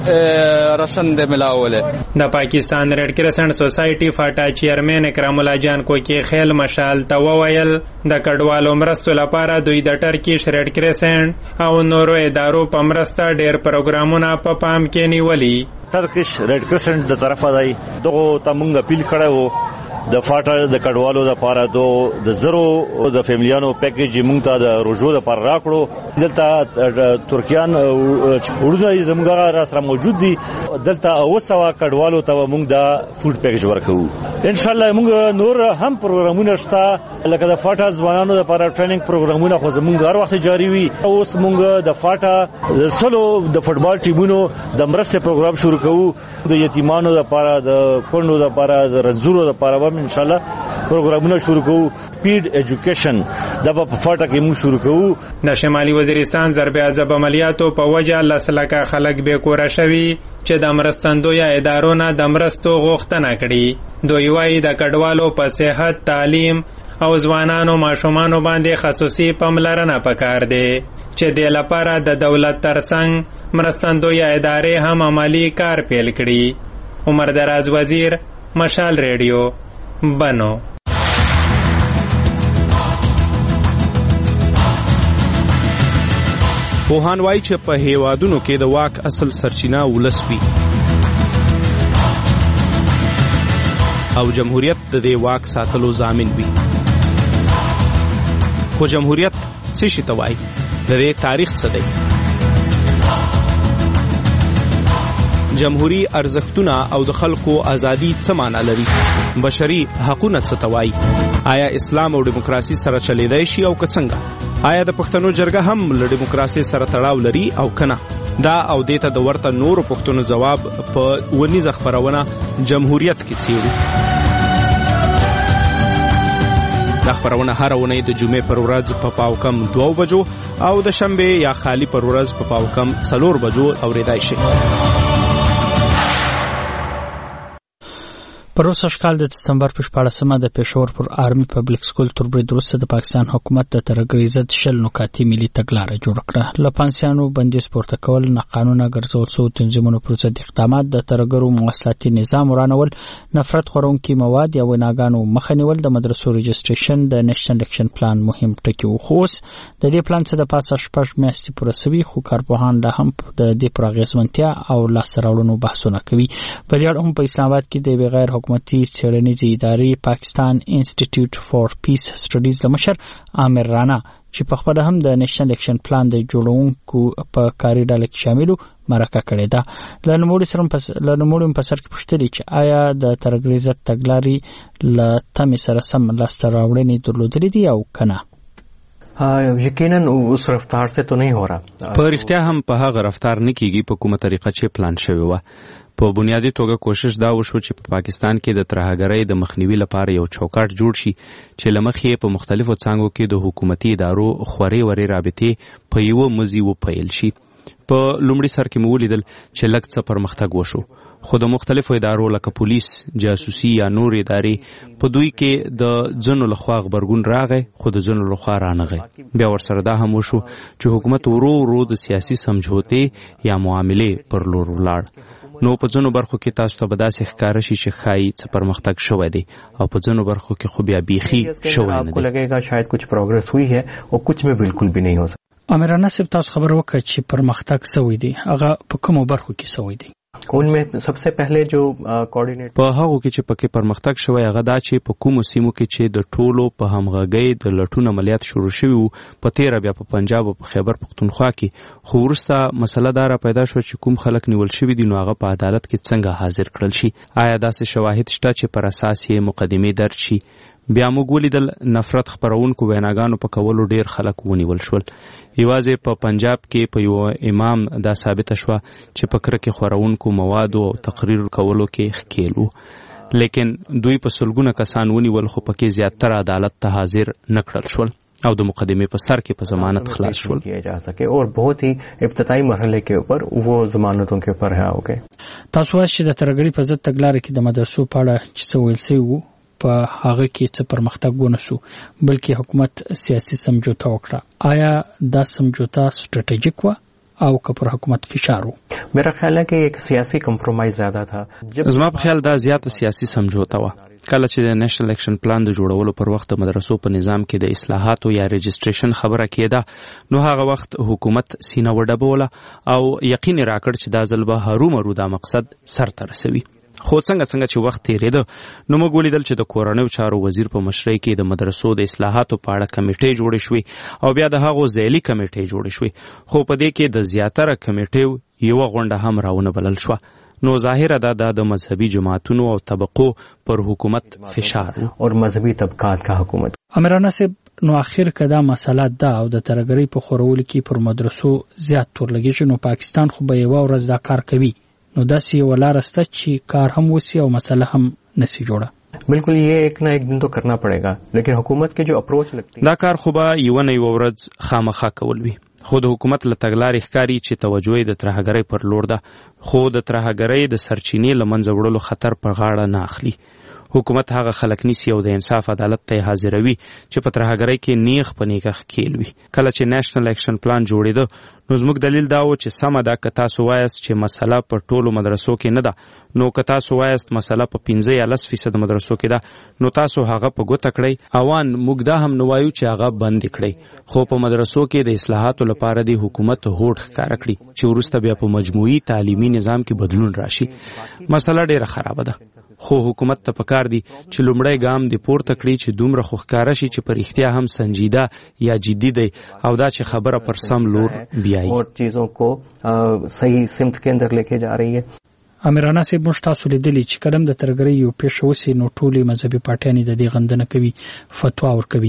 وایي راشن د ملاوله. د پاکستان ریډ کرسنټ سوسایټي فاټا چیرمن اکرام الله جان کوکی خیل مشال ته وویل د کډوالو مرستو لپاره دوی د ټرکیش ریډ کرسنټ او نورو ادارو په مرسته ډېر پروګرامونه په پام کې نیولي. ټرکیش ریډ کرسنټ د طرفه دی دغه ته مونږ اپیل کړو د فاټا د کډوالو د لپاره دو د زرو د فیملیانو پیکیج مونږ ته د روزو د لپاره راکړو. دلته ترکیان وړونه زموږ را سره موجود دي دلته اوسه کډوالو ته مونږ د فود پیکیج ورکو. ان شاء الله مونږ نور هم پروګرامونه شته لکه د فاټا ځوانانو لپاره ټریننګ پروګرامونه خو زموږ هر وخت جاری وي. اوس مونږ د فاټا د سلو د فوټبال ټیمونو د مرسته پروګرام شروع کوو د یتیمانو لپاره د کونډو لپاره د رنځورو لپاره ان شاء الله پروګرامونه شروع کوو. سپیډ ایجوکیشن د په فاټا کې موږ شروع کوو. د شمالي وزیرستان ضرب عذاب عملیاتو په وجه لسلکه خلک به کور شوي چې د مرستندوی ادارو نه د مرستو غوښتنه کړي. دوی وايي د کډوالو په صحت تعلیم او ځوانانو ماشومانو باندې خصوصي پاملرنه پکار دی چې د لپاره د دولت ترڅنګ مرستندوی ادارې هم عملی کار پیل کړي. عمر دراز وزیر مشال ریډیو بنو. پوهان وایي چې په هیوادونو کې د واک اصل سرچینه ولس وي او جمهوریت د دې واک ساتلو ضامن وي. خو جمهوریت څه شي ته وایي؟ د دې تاریخ څه دی؟ جمهوری ارزښتونه او د خلکو ازادي څه معنا لري؟ بشري حقوقونه څه ته وایي؟ آیا اسلام او دیموکراسي سره چلیدای شي او که څنګه؟ آیا د پښتنو جرګه هم له دیموکراسي سره تړاو لري او کنه؟ دا او دیته د ورته نورو پښتنو جواب په ونیزه خبرونه جمهوریت کې څیړي. دا خبرونه هر اونۍ د جمعې پر ورځ په پاو کم دوه بجو او د شنبه یا خالی پر ورځ په پاو کم څلور بجو اوریدای شي. پروسه شکال د دسمبر په شپاړسمه د پېښور پر آرمي پبلک سکول تر برید وروسته د پاکستان حکومت د ترهګرۍ ضد شل نکاتي ملي تګلاره جوړه کړه. له پانسیانو بندیز پورته کول، ناقانونه ګرځول شوو تنظیمونو پر ضد اقدامات، د ترهګرو مواصلاتي نظام ورانول، نفرت خورونکي مواد یا ویناګانو مخه نیول، د مدرسو رجسټریشن، د نېشنل اکشن پلان مهم ټکي وو. خو اوس د دې پلان څخه د پاسه شپږ میاشتې پوره شوي، خو کارپوهان لا هم د دې پر اغېزمنتیا او لاسته راوړنو بحثونه کوي. په دې اړه هم په اسلام آباد کې د بغیر حکومتي څېړنیزې ادارې پاکستان انسټیټیوټ فار پیس سټډیز د مشر عامر رانا چې په خپله هم د نېشنل اکشن پلان د جوړونکو په کاري ډله کې شاملو مرکه کړې ده. له نوموړي سره له نوموړي په سر کې پوښتلې چې آیا د ترهګرۍ ضد تګلارې له تمې سره سم لاسته راوړنې درلودلې دي او که نه؟ یقینا اوس رفتار سے تو نه هورا په رښتیا هم په هغه رفتار نه کیږي په کومه طریقه چې پلان شوی و. په بنیادی توګه کوشش دا وشو چې په پاکستان کې د ترهګرۍ د مخنیوي لپاره یو چوکاټ جوړ شي چې لمخې په مختلفو څانګو کې د حکومتي ادارو خوري وري رابطې په یو مزي و پیل شي. په لومړي سر کې مو ولیدل چې لږ څه پرمختګ وشو، خو د مختلفو ادارو لکه پولیس، جاسوسي یا نور ادارې په دوی کې د ځنو لخوا غبرګون راغی، خو د ځنو لخوا رانغی. بیا ورسره دا هم وشو چې حکومت ورو ورو د سیاسي سمجھوتې یا معاملې پر لور ولاړ. نو په ځنو برخو کې تاسو ته به داسې ښکاره شي چې ښایي څه پرمختګ شوی دی، او په ځنو برخو کې خو بیا بیخي شوی نه دی. आपको लगेगा शायद कुछ प्रोग्रेस हुई है और कुछ में बिल्कुल भी नहीं हो सकता. امیرانه صاحب تاسو خبر وکړه چې پرمختګ شوی دی، هغه په کومو برخو کې شوی دی؟ उनमें सबसे पहले जो coordinate په هغه کې چې پکې پرمختګ شوی هغه دا چې په کومو سیمو کې چې د ټولو په همغږۍ د لټون عملیات شروع شوي وو، په تیره بیا په پنجاب او په خیبر پختونخوا کې، خو وروسته مسله دا را پیدا شوه چې کوم خلک نیول شوي دي نو هغه په عدالت کې څنګه حاضر کړل شي. آیا داسې شواهد شته چې پر اساس یې مقدمې درج شي؟ بیا موږ ولیدل نفرت خپرونکو ویناګانو په کولو ډیر خلک ونیول شول. یوازې په پنجاب کې په یو امام دا ثابته شوه چې په کرکې خورونکو موادو او تقریر کولو کې ښکیل وو، لیکن دوی په سلګونه کسان ونیول، خو پکې زیاتره عدالت ته حاضر نه کړل شول او د مقدمې په سر کې په ضمانت خلاص شول. اور بہت ہی ابتدائی مرحلے کے اوپر وہ ضمانتوں کے اوپر رہا ہو گئے. تاسو وایئ چې د ترهګرۍ په ضد تګلارې کې د مدرسو په اړه چې څه ویل شوي وو، په هغه کې څه پرمختګ ونه شو، بلکې حکومت سیاسي سمجھوته وکړه. آیا دا سمجھوته سټریټیجیک و او که پر حکومت فشار و؟ میرا خیال ہے کہ ایک سیاسی کمپرومایز زیاده تھا. زما په خیال دا زیاته سیاسي سمجھوته و. کله چې د نېشنل اکشن پلان د جوړولو پر وخت د مدرسو په نظام کې د اصلاحاتو یا رجسټریشن خبره کېده، نو هغه وخت حکومت سینه وډبوله او یقین راکړ چې دا ځل به هرومرو دا مقصد سرته رسوي. خو څنګه څنګه چې وخت تیریده نو موږ ولیدل چې د کورنیو چارو وزیر په مشرۍ کې د مدرسو د اصلاحاتو په اړه کمیټې جوړې شوې او بیا د هغو ځایلي کمیټې جوړې شوې، خو په دې کې د زیاتره کمیټیو یوه غونډه هم راونه بلل شوه. نو ظاهره دا د مذهبي جماعتونو او طبقو پر حکومت فشار او مذهبي طبقات کا حکومت. امیرانه صاحب نو اخر کدا مسله دا او د ترهګرۍ په خورولو کې پر مدرسو زیات تور لګیږي، نو پاکستان خو به یو ورځ دا کار کوي، نو داسې یو لار سته چې کار هم وسی او مسله هم نسی جوړه. بالکل یہ ایک نہ ایک دن تو کرنا پڑے گا، لیکن حکومت کے جو اپروچ لگتی دا کار خو به یو نه یو ورځ خامخا کول وي. خو د حکومت له تګلارې ښکاري چې توجه یې د ترهګرۍ پر لور ده، خو د ترهګرۍ د سرچینې له منځه وړلو خطر په غاړه نه اخلي. حکومت هغه خلک نیسي او د انصاف عدالت ته حاضروي چې په ترهګرۍ کې نیغ په نیغه ښکیل وي. کله چې نېشنل اکشن پلان جوړېده نو زموږ دلیل دا و چې سمه ده که تاسو وایاست چې مسله په ټولو مدرسو کې نه ده، نو که تاسو وایاست مسله په پنځه یا لس فیصد مدرسو کې ده، نو تاسو هغه په ګوته کړئ. اوان موږ دا هم نه وایو چې هغه بند کړئ، خو په مدرسو کې د اصلاحاتو لپاره د حکومت هوډ ښکاره کړي چې وروسته بیا په مجموعي تعلیمي نظام کې بدلون راشي. مسله ډیره خرابه ده، خو حکومت ته پکار دی چې لومړی ګام دی پورته کړي چې دومره خو ښکاره شي چې په رښتیا هم سنجیده یا جدي دی او دا چې خبره پر سم لور بیایي اور چیزوں کو صحیح سمت کے اندر لے کے جا رہی ہے. امیرانه صاحب موږ تاسو لیدلی چې کلم د ترهګرۍ یو پیښه وسي نو ټولې مذهبي پارټیانې د دې غندنه کوي، فتوا ورکوي،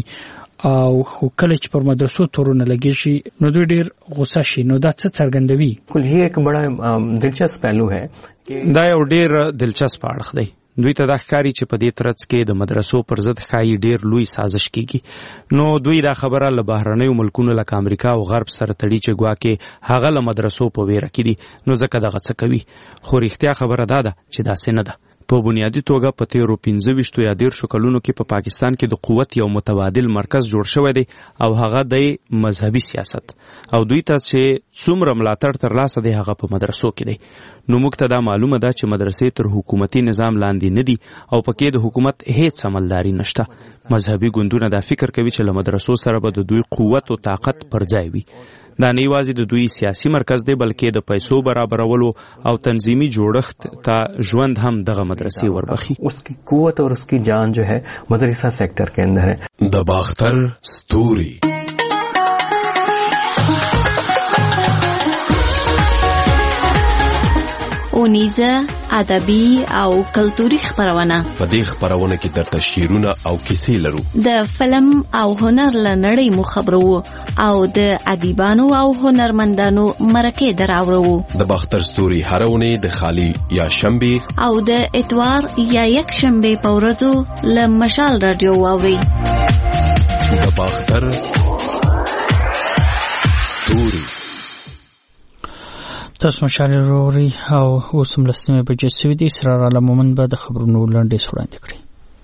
او خو کله چې پر مدرسو تورونه لګیږي نو دوی ډیر غوسه شي. نو دا څه څرګندوي؟ کل هی ایک بڑا دلچسپ پہلو ہے. دا یو ډیر دلچسپ اړخ دی. دوی ته دا ښکاري چې په دې ترڅ کې د مدرسو پر ضد ښایي ډیر لوی سازش کیږي. نو دوی دا خبره له بهرنیو ملکونو لکه امریکا او غرب سره تړي چې ګواکې هغه له مدرسو په ویره کې دي، نو ځکه دغه څه کوي. خو رښتیا خبره دا ده چې داسې نه ده. په بنیادی توګه په تیرو پنځه ویشتو یا دیرشو کلونو کې په پاکستان کې د قوت یو متبادل مرکز جوړ شوی دی او هغه د مذهبي سیاست، او دوی ته چې څومره ملاتړ ترلاسه دی هغه په مدرسو کې دی. نو موږ ته دا معلومه ده چې مدرسې تر حکومتي نظام لاندې نه دي او پکې د حکومت هیڅ عملداري نشته. مذهبي ګوندونه دا فکر کوي چې له مدرسو سره به د دوی قوت او طاقت پر ځای وي. دا نه یوازې د دوی سیاسي مرکز دی بلکې د پیسو برابرولو او تنظیمي جوړښت ته ژوند هم دغه مدرسې وربخي. اس کی قوت اور اس کی جان جو ہے مدرسہ سیکٹر کے اندر ہے. د باختر ستوري اونیزه ادبي او کلتوري خبرونه. په دې خبرونه کې درته شعرونه او کیسې لرو. د فلم او هنر لنړۍ مو خبرو او د ادیبانو او هنرمندانو مرکه دراوړو. د باختر ستوري هرونه د خالی یا شنبه او د اتوار یا یک شنبه په ورځو له مشال رادیو واوري. د باختر ستوري تاسو مشال روري او اوس هم لسمه بجې سوي دي. اسرار علمومن به د خبرونو لنډیز وړاندې کړي.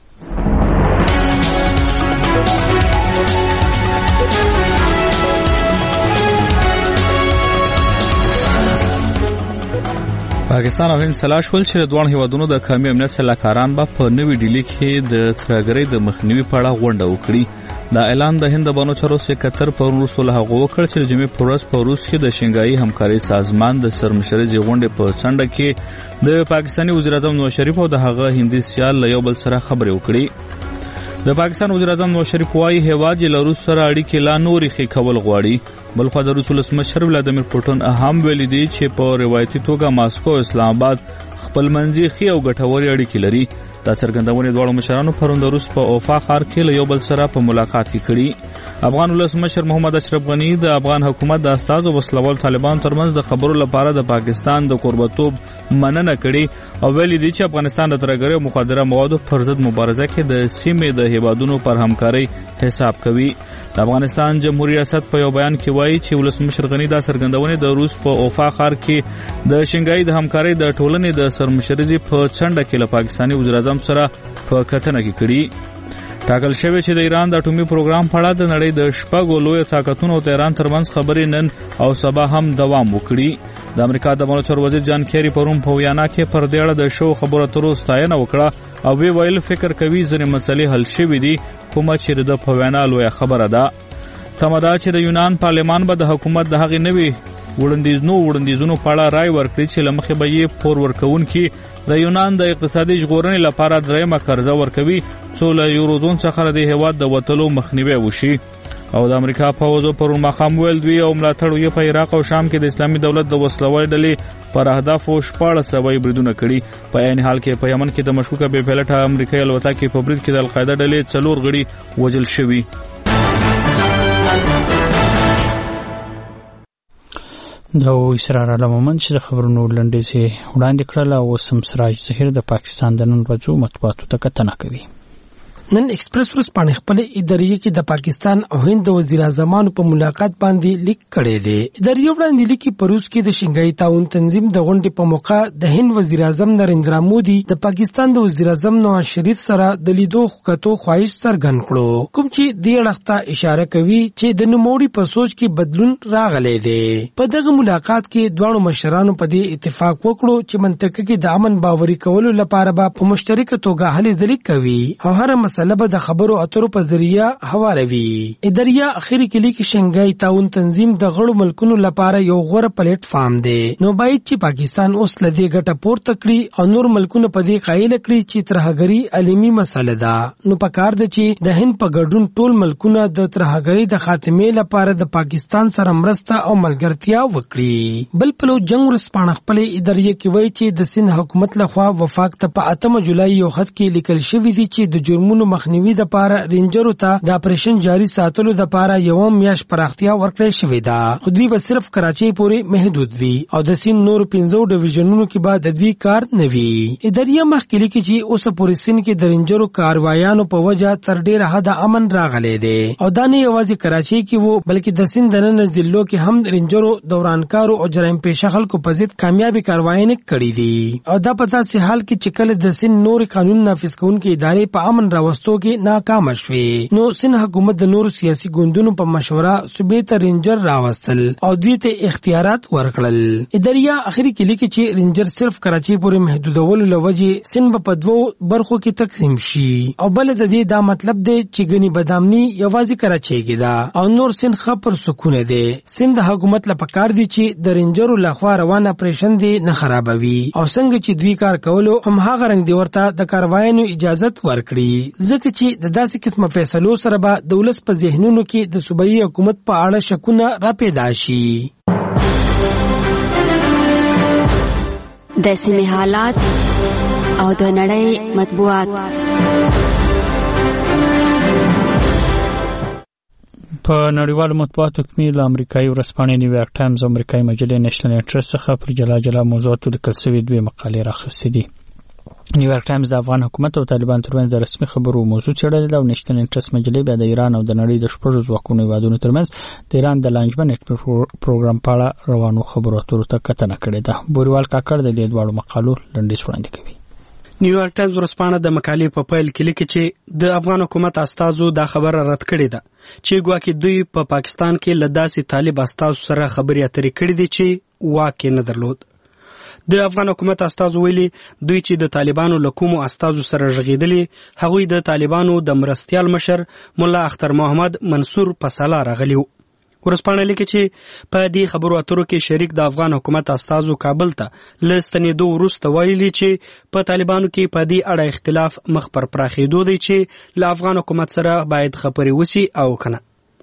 پاکستان او هند سلا شول چې د دوه هیوادونو د قومي امنیت سلاکاران به په نوې ډیلی کې د ترګرۍ د مخنیوي په اړه غونډه وکړي. دا اعلان د هند بانو چارو سکرټر په وروسته له هغه وکړ چې د جمعې په ورځ په روس کې د شنګایي همکاري سازمان د سرمشري غونډې په څنډه کې د پاکستاني وزیر اعظم نواز شریف او د هغه هندي سیال له یو بل سره خبرې وکړي. د پاکستان وزیر اعظم نواز شریف وايي هیواد له روس سره اړیکې لا نورې ښې کول غواړي. بلخو د روس ولسمشر ولادیمیر پوټین هم ویلي دی چې په روایتي توګه ماسکو اسلام آباد خپل منځي ښې او ګټورې اړیکې لري. دا څرګندونه دواړو مشرانو پرون د روس په اوفا ښار کې له یو بل سره په ملاقات کې کړي. افغان ولسمشر محمد اشرف غنی د افغان حکومت د استازو وسلوال طالبان ترمنځ د خبرو لپاره د پاکستان د قربتوب مننه کړي او ویلي دی چې افغانستان د ترګرۍ او مخدره موادو پر ضد مبارزه کې د سیمې د هیوادونو پر همکاري حساب کوي. د افغانستان جمهوریت ریاست په یو بیان کې وایي چې ولسمشر غنی دا څرګندونه د روس په اوفا ښار کې د شنګایي د همکاري د ټولنې د سرمشري په څنډه کې له پاکستاني وزیر اعظم سره په کتنه کې کړي. ټاکل شوی چې د ایران د اټومي پروګرام په اړه د نړۍ د شپږو لوی طاقتونو او ایران ترمنځ خبرې نن او سبا هم دوام وکړي. د امریکا د بانو چارو وزیر جان کیری پرون په ویانا کې پر دې اړه د شو خبرو اترو ستاینه وکړه او وی ویل فکر کوي ځینې مسلې حل شوې دي کومه چې د په وینا لوی خبره ده. تمدا چې د یونان پارلمان به د حکومت د هغې نوي وړاندیزونو وړاندیزونو په اړه رائے ورکړي چې له مخې به یې پور ورکوونکي د یونان د اقتصادي ژغورنې لپاره درېیمه قرضه ورکوي څو له یوروزون څخه د هیواد د وتلو مخنیوی وشي. او د امریکا پوځو پرون ماښام ویل دوی او ملاتړ یې په عراق او شام کې د اسلامي دولت د وسلوال ډلې پر اهدافو شپاړس سوه بریدونه کړي. په عین حال کې په یمن کې د مشکوکه بې پیلوټه امریکایي الوتکې په برید کې د القاعده ډلې څلور غړي وژل شوي. دا و اسرار علمومن چې د خبرونو لنډیز وړاندې کړل او سم سراج ظهیر د پاکستان د نن ورځو مطبوعاتو ته کتنه کوي. نن ایکسپریس ورځپاڼې خپل ادارې کې د پاکستان او هند وزیر اعظمانو په ملاقات باندې لیک کړی دی. ادارې وړاندې لیکي په روس کې د شنګایي تعاون تنظیم د غونډې په موقع د هند وزیر اعظم نریندرا مودي د پاکستان د وزیر اعظم نواز شریف سره د لیدو خوکتو خواهش څرګند کړو کوم چې دې اړخ ته اشاره کوي چې د نوموړي په سوچ کې بدلون راغلی دی. په دغه ملاقات کې دواړو مشرانو په دې اتفاق وکړو چې منطقه کې د امن باوري کولو لپاره به په مشترکه توګه هلې ځلې کوي او هر مسله د خبرو اترو په ذریعہ هواروي. اداریا اخیری کې لیکي شنګای تعاون تنظیم د غړو ملکونو لپاره یو غوره پلیټ فارم دی. نو باید چې پاکستان اوس لدی ګټه پورته کړي او نور ملکونه په دې قایل کړي چې ترهګری عالمي مسله ده. نو پکار ده چې د هند په ګډون ټول ملکونه د ترهګری د خاتمې لپاره د پاکستان سره مرسته او ملګرتیا وکړي. بل پلو جنگ ورسپانه خپل ادارې کې وایي چې د سند حکومت لخوا وفاق ته په اتمه جولای یو خط کې لیکل شوی دی چې د جرمونو مخنیوي د پاره رینجرو ته د اپریشن جاری ساتلو د پاره یو میاش پراختیا ورکړې شوې ده. خو دوی به صرف کراچۍ پورې محدود وي او د سین نور پنځو ډیویژنونو کې به د دوی کار نه وي. ادارې مخکې لیکي چې اوس پورې سین کې د رینجرو کاروایانو په وجه تر ډیره حد امن راغلی دی او دا نه یوازې کراچۍ کې وو بلکې د سین د نن ضلعو کې هم رینجرو دورانکارو او جرایم پیشه خلکو په ضد کامیابی کاروایي کړې دي. او دا په داسې حال کې چې کله د سین نور قانون نافذ کوونکې ادارې په امن راوستو کې ناکام شوې نو سند حکومت د نور سیاسي ګوندونو په مشوره صوبې ته رینجر راوستل او دوی ته اختیارات ورکړل. اداریا اخري کې لیکي چې رینجر صرف کراچۍ پورې محدودولو لوجه سند په دوو برخو کې تقسیم شي او بل د دې دا مطلب دی چې غني بدامني یوازې کراچۍ کې ده او نور سند خبر سکون دی. سند حکومت لپاره کار دی چې د رینجرو لخوا روان اپریشن دی نه خرابوي او څنګه چې دوی کار کولو هم هغه رنګ دی ورته د کاروایانو اجازه ورکړي ځکه چې د داسې قسمه فیصلو سره به د ولس په ذهنونو کې د صوبایي حکومت په اړه شکونه را پیدا شي. د سیمې حالات او د نړۍ مطبوعات. په نړیوالو مطبوعاتو کې له امریکایي ورځپاڼې نیویارک ټایمز او امریکایي مجلې نېشنل انټرست څخه پر جلا جلا موضوعاتو لیکل شوي دوه مقالې راخستې دي. نیویارک ټایمز د افغان حکومت او طالبان ترمنځ د رسمي خبرو موضوع څېړلې ده او نېشنل انټرست مجلې بیا د ایران او د نړۍ د شپږو ځواکونو هیوادونو ترمنځ د ایران د لانجمن پروګرام په اړه روانو خبرو اترو ته کتنه کړې ده. بوریوال کاکړ د دې دواړو مقالو لنډیز وړاندې کوي. نیویارک ټایمز ورځپاڼه د مقالې په پیل کې لیکي چې د افغان حکومت استازو دا خبره رد کړې ده چې ګواکې دوی په پا پاکستان کې له داسې طالب استازو سره خبرې اترې کړې دي چې واک یې نه درلود. د افغان حکومت استازو ویلي دوی چې د طالبانو له کومو استازو سره ژغېدلي هغوی د طالبانو د مرستیال مشر ملا اختر محمد منصور په سلا راغلي وو. ورځپاڼه لیکي چې په دې خبرو اترو کې شریک د افغان حکومت استازو کابل ته له ستنېدو وروسته ویلي چې په طالبانو کې په دې اړه اختلاف مخ پر پراخېدو دی چې له افغان حکومت سره باید خبرې وشي او کنه.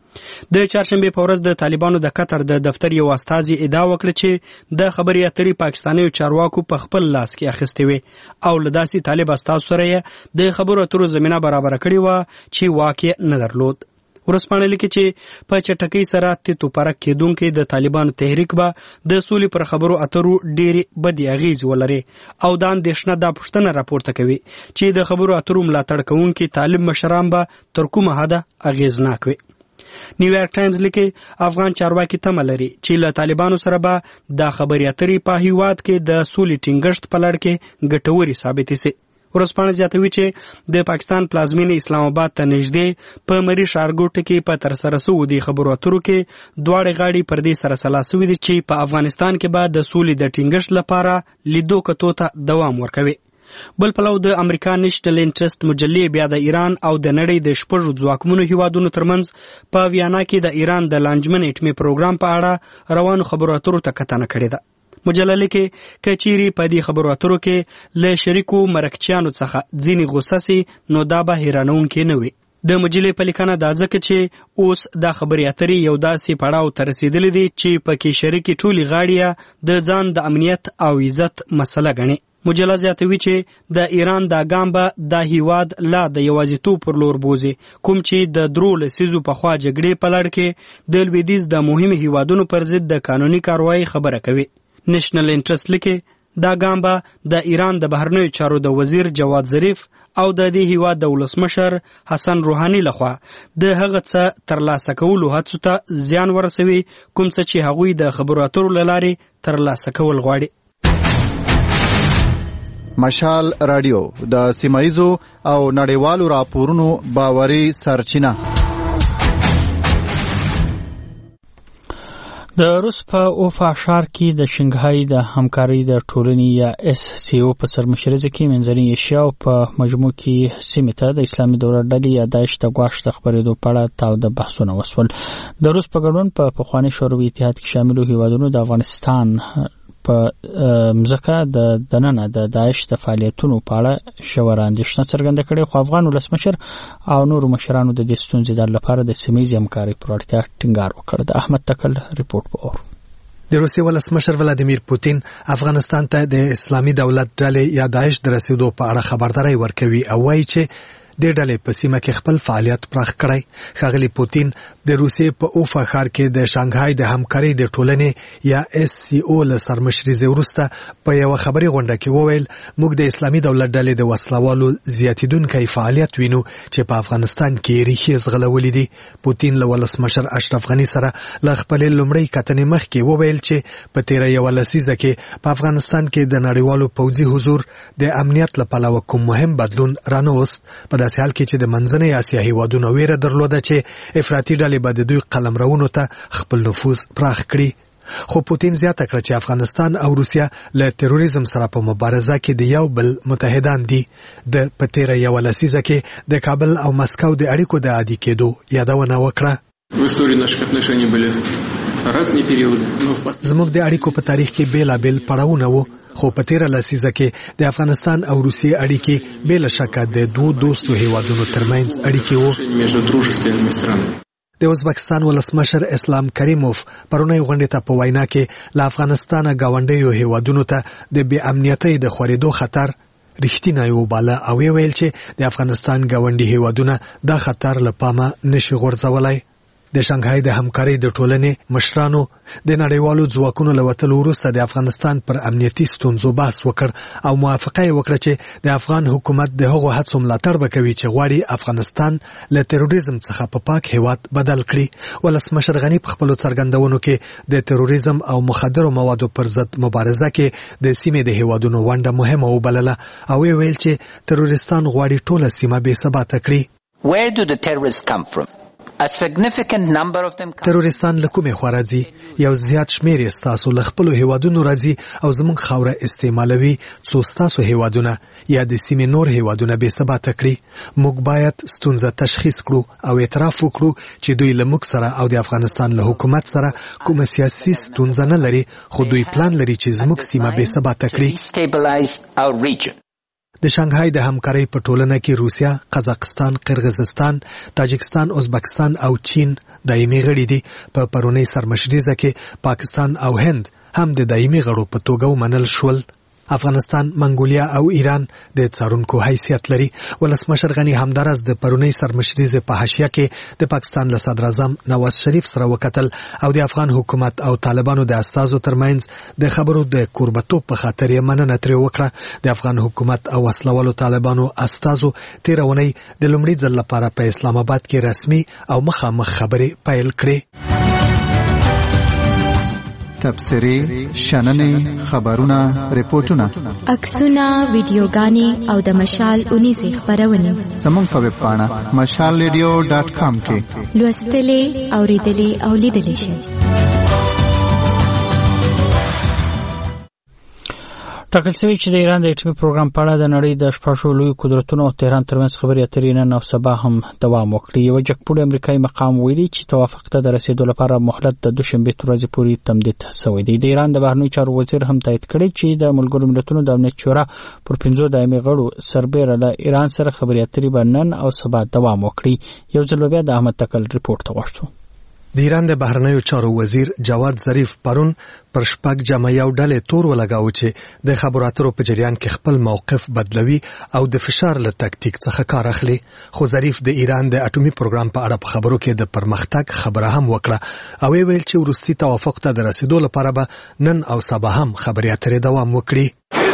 د چهارشنبې په ورځ د طالبانو د قطر د دفتر یو استازي ادعا وکړه چې د خبرې اترې پاکستانیو چارواکو په خپل لاس کې اخیستې وې او له داسې طالب استازو سره یې د خبرو اترو زمینه برابره کړې وه چې واک یې نه درلود. ورځپاڼه لیکي چې په چټکۍ سره تیتو پرک کېدونکې د طالبانو تحریک به د سولې پر خبرو اترو ډېرې بدې اغېزې ولري او دا اندېښنه دا پوښتنه راپورته کوي چې د خبرو اترو ملاتړ کوونکي طالب مشران به تر کومه حده اغېزناک وي. نیویارک ټایمز لیکي افغان چارواکي تمه لري چې له طالبانو سره به د خبرې اترې په هیواد کې د سولې ټینګښت په لړ کې ګټورې ثابتې سي. ورځپاڼه زیاتوي چې د پاکستان پلازمینې اسلام آباد ته نږدې په مری ښارګوټه کې په ترسره شوو د خبرو اترو کې دواړه غاړې پر دې سره سلا شوې دي چې په افغانستان کې به د سولې د ټینګښت لپاره لیدو کتو ته دوام ورکوي. بل پلو د امریکا نېشنل انټرست مجلې بیا د ایران او د نړۍ د شپږو ځواکمنو هیوادونو ترمنځ په ویانا کې د ایران د لانجمن اټمي پروګرام په اړه روانو خبرو اترو ته کتنه کړې ده. مجله لیکي کچيري په دې خبرو اترو کې له شریکو مرکچیانو څخه ځینې غوسه سي نو دا به حیرانونکې نه وي. د مجلې په لیکنه دا ځکه چې اوس دا خبرې اترې یو داسې پړاو ته رسېدلې دي چې پکې شریکې ټولې غاړې د ځان د امنیت او عزت مسله ګڼي. مجله زیاتوي چې د ایران دا ګام به د هیواد لا د یوازیتوب پر لور بوزي کوم چې د درو لسیزو په خوا جګړې په لړ کې د لویدیځ د مهمو هیوادونو پر ضد د قانوني کاروایی خبره کوي. نېشنل انټرست لیکي دا ګام به د ایران د بهرنیو چارو د وزیر جواد ظریف او د دې هیواد د ولسمشر حسن روحاني لخوا د هغه څه ترلاسه کولو هڅو ته زیان ورسوي کوم څه چې هغوی د خبرو اترو له لارې ترلاسه کول غواړي. مشال رادیو د سیمایزو او نړیوالو راپورونو باوري سرچینه. د روس په اوفا ښار کې د شنګهای د همکارۍ د ټولنې یا اس سی او په سرمشرۍ کې منځنۍ ایشیا او په مجموع کې سیمې ته د اسلامي دولت ډلې یا داعش د ګواښ د خپرېدو په اړه تاوده بحثونه وشول. د روس په ګډون په پخواني شوروي اتحاد کې شاملو هیوادونو د افغانستان په مځکه د دننه د داعش د فعالیتونو په اړه ژوره اندېښنه څرګنده کړې خو افغان ولسمشر او نورو مشرانو د دې ستونزې د حل لپاره د سیمه ییزې همکارۍ پر اړتیا ټینګار وکړ. د احمد تکل ریپورټ په اور. د روسیې ولسمشر ولادیمیر پوتین افغانستان ته د اسلامي دولت ډلې یا داعش د رسیدو په اړه خبرداري ورکوي او وایي چې د ډلې په سیمه کې خپل فعالیت پراخ کړی. ښاغلي پوتین د روسیې په اوفا ښار کې د شانګهای د همکارۍ د ټولنې یا اس سی او له سرمشرۍ وروسته په یو خبري غونډه کې وویل موږ د اسلامي دولت ډلې د وسلوالو زیاتیدونکو فعالیت وینو چې په افغانستان کې ریښې زغلولې دي. پوتین له ولسمشر اشرف غنی سره له خپل لومړی کتنې مخکې وویل چې په تیر یو لسیزه کې په افغانستان کې د نړیوالو پوځي حضور د امنیت لپاره کوم مهم بدلون رانوست په داسې حال کې چې د منځنۍ اسیا هیوادونو ویره درلوده چې افراطي ډلې به د دوی قلمرونو ته خپل نفوذ پراخ کړي. خو پوتین زیاته کړه چې افغانستان او روسیا له تروریزم سره په مبارزه کې د یو بل متحدان دي. د په تیر یو لسیزه کې د کابل او مسکو د اړیکو د عادي کېدو یادونه وکړه. زموږ د اړیکو په تاریخ کې بیلابل پړاوونه وو خو په تیر لسیزه کې د افغانستان او روسیې اړیکې بلا شک د دوه دوستو هیوادونو ترمنځ اړیکې وو. د ازبکستان ولسمشر اسلام کریموف پرونی غونډې ته په وینا کې له افغانستان غونډیو هیوادونو ته د بې امنیتۍ د خورېدو خطر رښتینی وباله او ویل چې د افغانستان غونډي هیوادونه دا خطر له پامه نشي غورځولای. د شانګهای د همکارۍ د ټولنې مشرانو د نړیوالو ځواکونو له وتلو وروسته د افغانستان پر امنیتي ستونزو بحث وکړ او موافقه یې وکړه چې د افغان حکومت د هغو هڅو ملاتړ وکوي چې غواړي افغانستان له تروریزم څخه په پاک هیواد بدل کړي. ولسمشر غنی په خپلو څرګندونو کې د تروریزم او مخدرو موادو پر ضد مبارزه کې د سیمې د هیوادونو ونډه مهمه وبلله او ویل چې تروریستان غواړي ټوله سیمه بې ثباته کړي. Where do the terrorists come from? A significant number of them تروریستان له کومې خوا راځي؟ یو زیات شمیر یې ستاسو له خپلو هیوادونو راځي او زموږ خاوره استعمالوي څو ستاسو هیوادونه یا د سیمې نور هیوادونه بې ثباته کړي. موږ باید ستونزه تشخیص کړو او اعتراف وکړو چې دوی له موږ سره او د افغانستان له حکومت سره کومه سیاسي ستونزه نه لري، خو دوی پلان لري چې زموږ سیمه بې ثباته کړي. د شانګهای د همکارۍ په ټولنه کې روسیا، قزاقستان، قرغیزستان، تاجکستان، ازبکستان او چین دایمي غړي دي. په پرونی سرمشریزه کې پاکستان او هند هم د دایمي غړو په توګه ومنل شول. افغانستان، منګولیا او ایران د څارونکو حیثیت لري. ولسمشر غنی همدارس د پرونی سرمشریزه په حاشیه کې د پاکستان له صدر اعظم نواز شریف سره وکتل او د افغان حکومت او طالبانو د استازو ترمنځ د خبرو د کوربتوب په خاطر یې مننه ترې وکړه. د افغان حکومت او وسلوالو طالبانو استازو تیرونی د لومړي ځل لپاره په اسلام آباد کې رسمي او مخامخ خبرې پیل کړې. تبصرې، شننې، خبرونه، ریپورتونه، عکسونه، ویډیوګانې او د مشال اونیزې خبرونه زموږ په ویب پاڼه مشال ریډیو ډاټ کام کې لوستلې، اوریدلې او لیدلې شئ. ټاکل شوی چې د ایران د اټومي پروګرام په اړه د نړۍ د شپږو لویو قدرتونو او تهران ترمنځ خبرې اترې نن او سبا هم دوام وکړي. یو جګپوړی امریکایي مقام ویلي چې توافق ته د رسیدو لپاره مهلت د دوشنبه ورځې پورې تمدید شوی دی. د ایران د بهرنیو چارو وزیر هم تایید کړی چې د ملګرو ملتونو د امنیت شورا پر پنځو دایمي غړو سربېره له ایران سره خبرې اترې به نن او سبا دوام وکړي. یو ځل بیا د احمد تکل ریپورت غوښتو. د ایران د بهرنیو چارو وزیر جواد ظریف پرون پر شپږ جمع یو ډلې تور ولګاو چې د خبرو اترو په جریان کې خپل موقف بدلوي او د فشار له تکتیک څخه کار اخلي. خو ظریف د ایران د اټومي پروګرام په اړه په خبرو کې د پرمختګ خبره هم وکړه او ویل چې وروستي توافق ته د رسیدو لپاره به نن او سبا هم خبرې اترې دوام وکړي.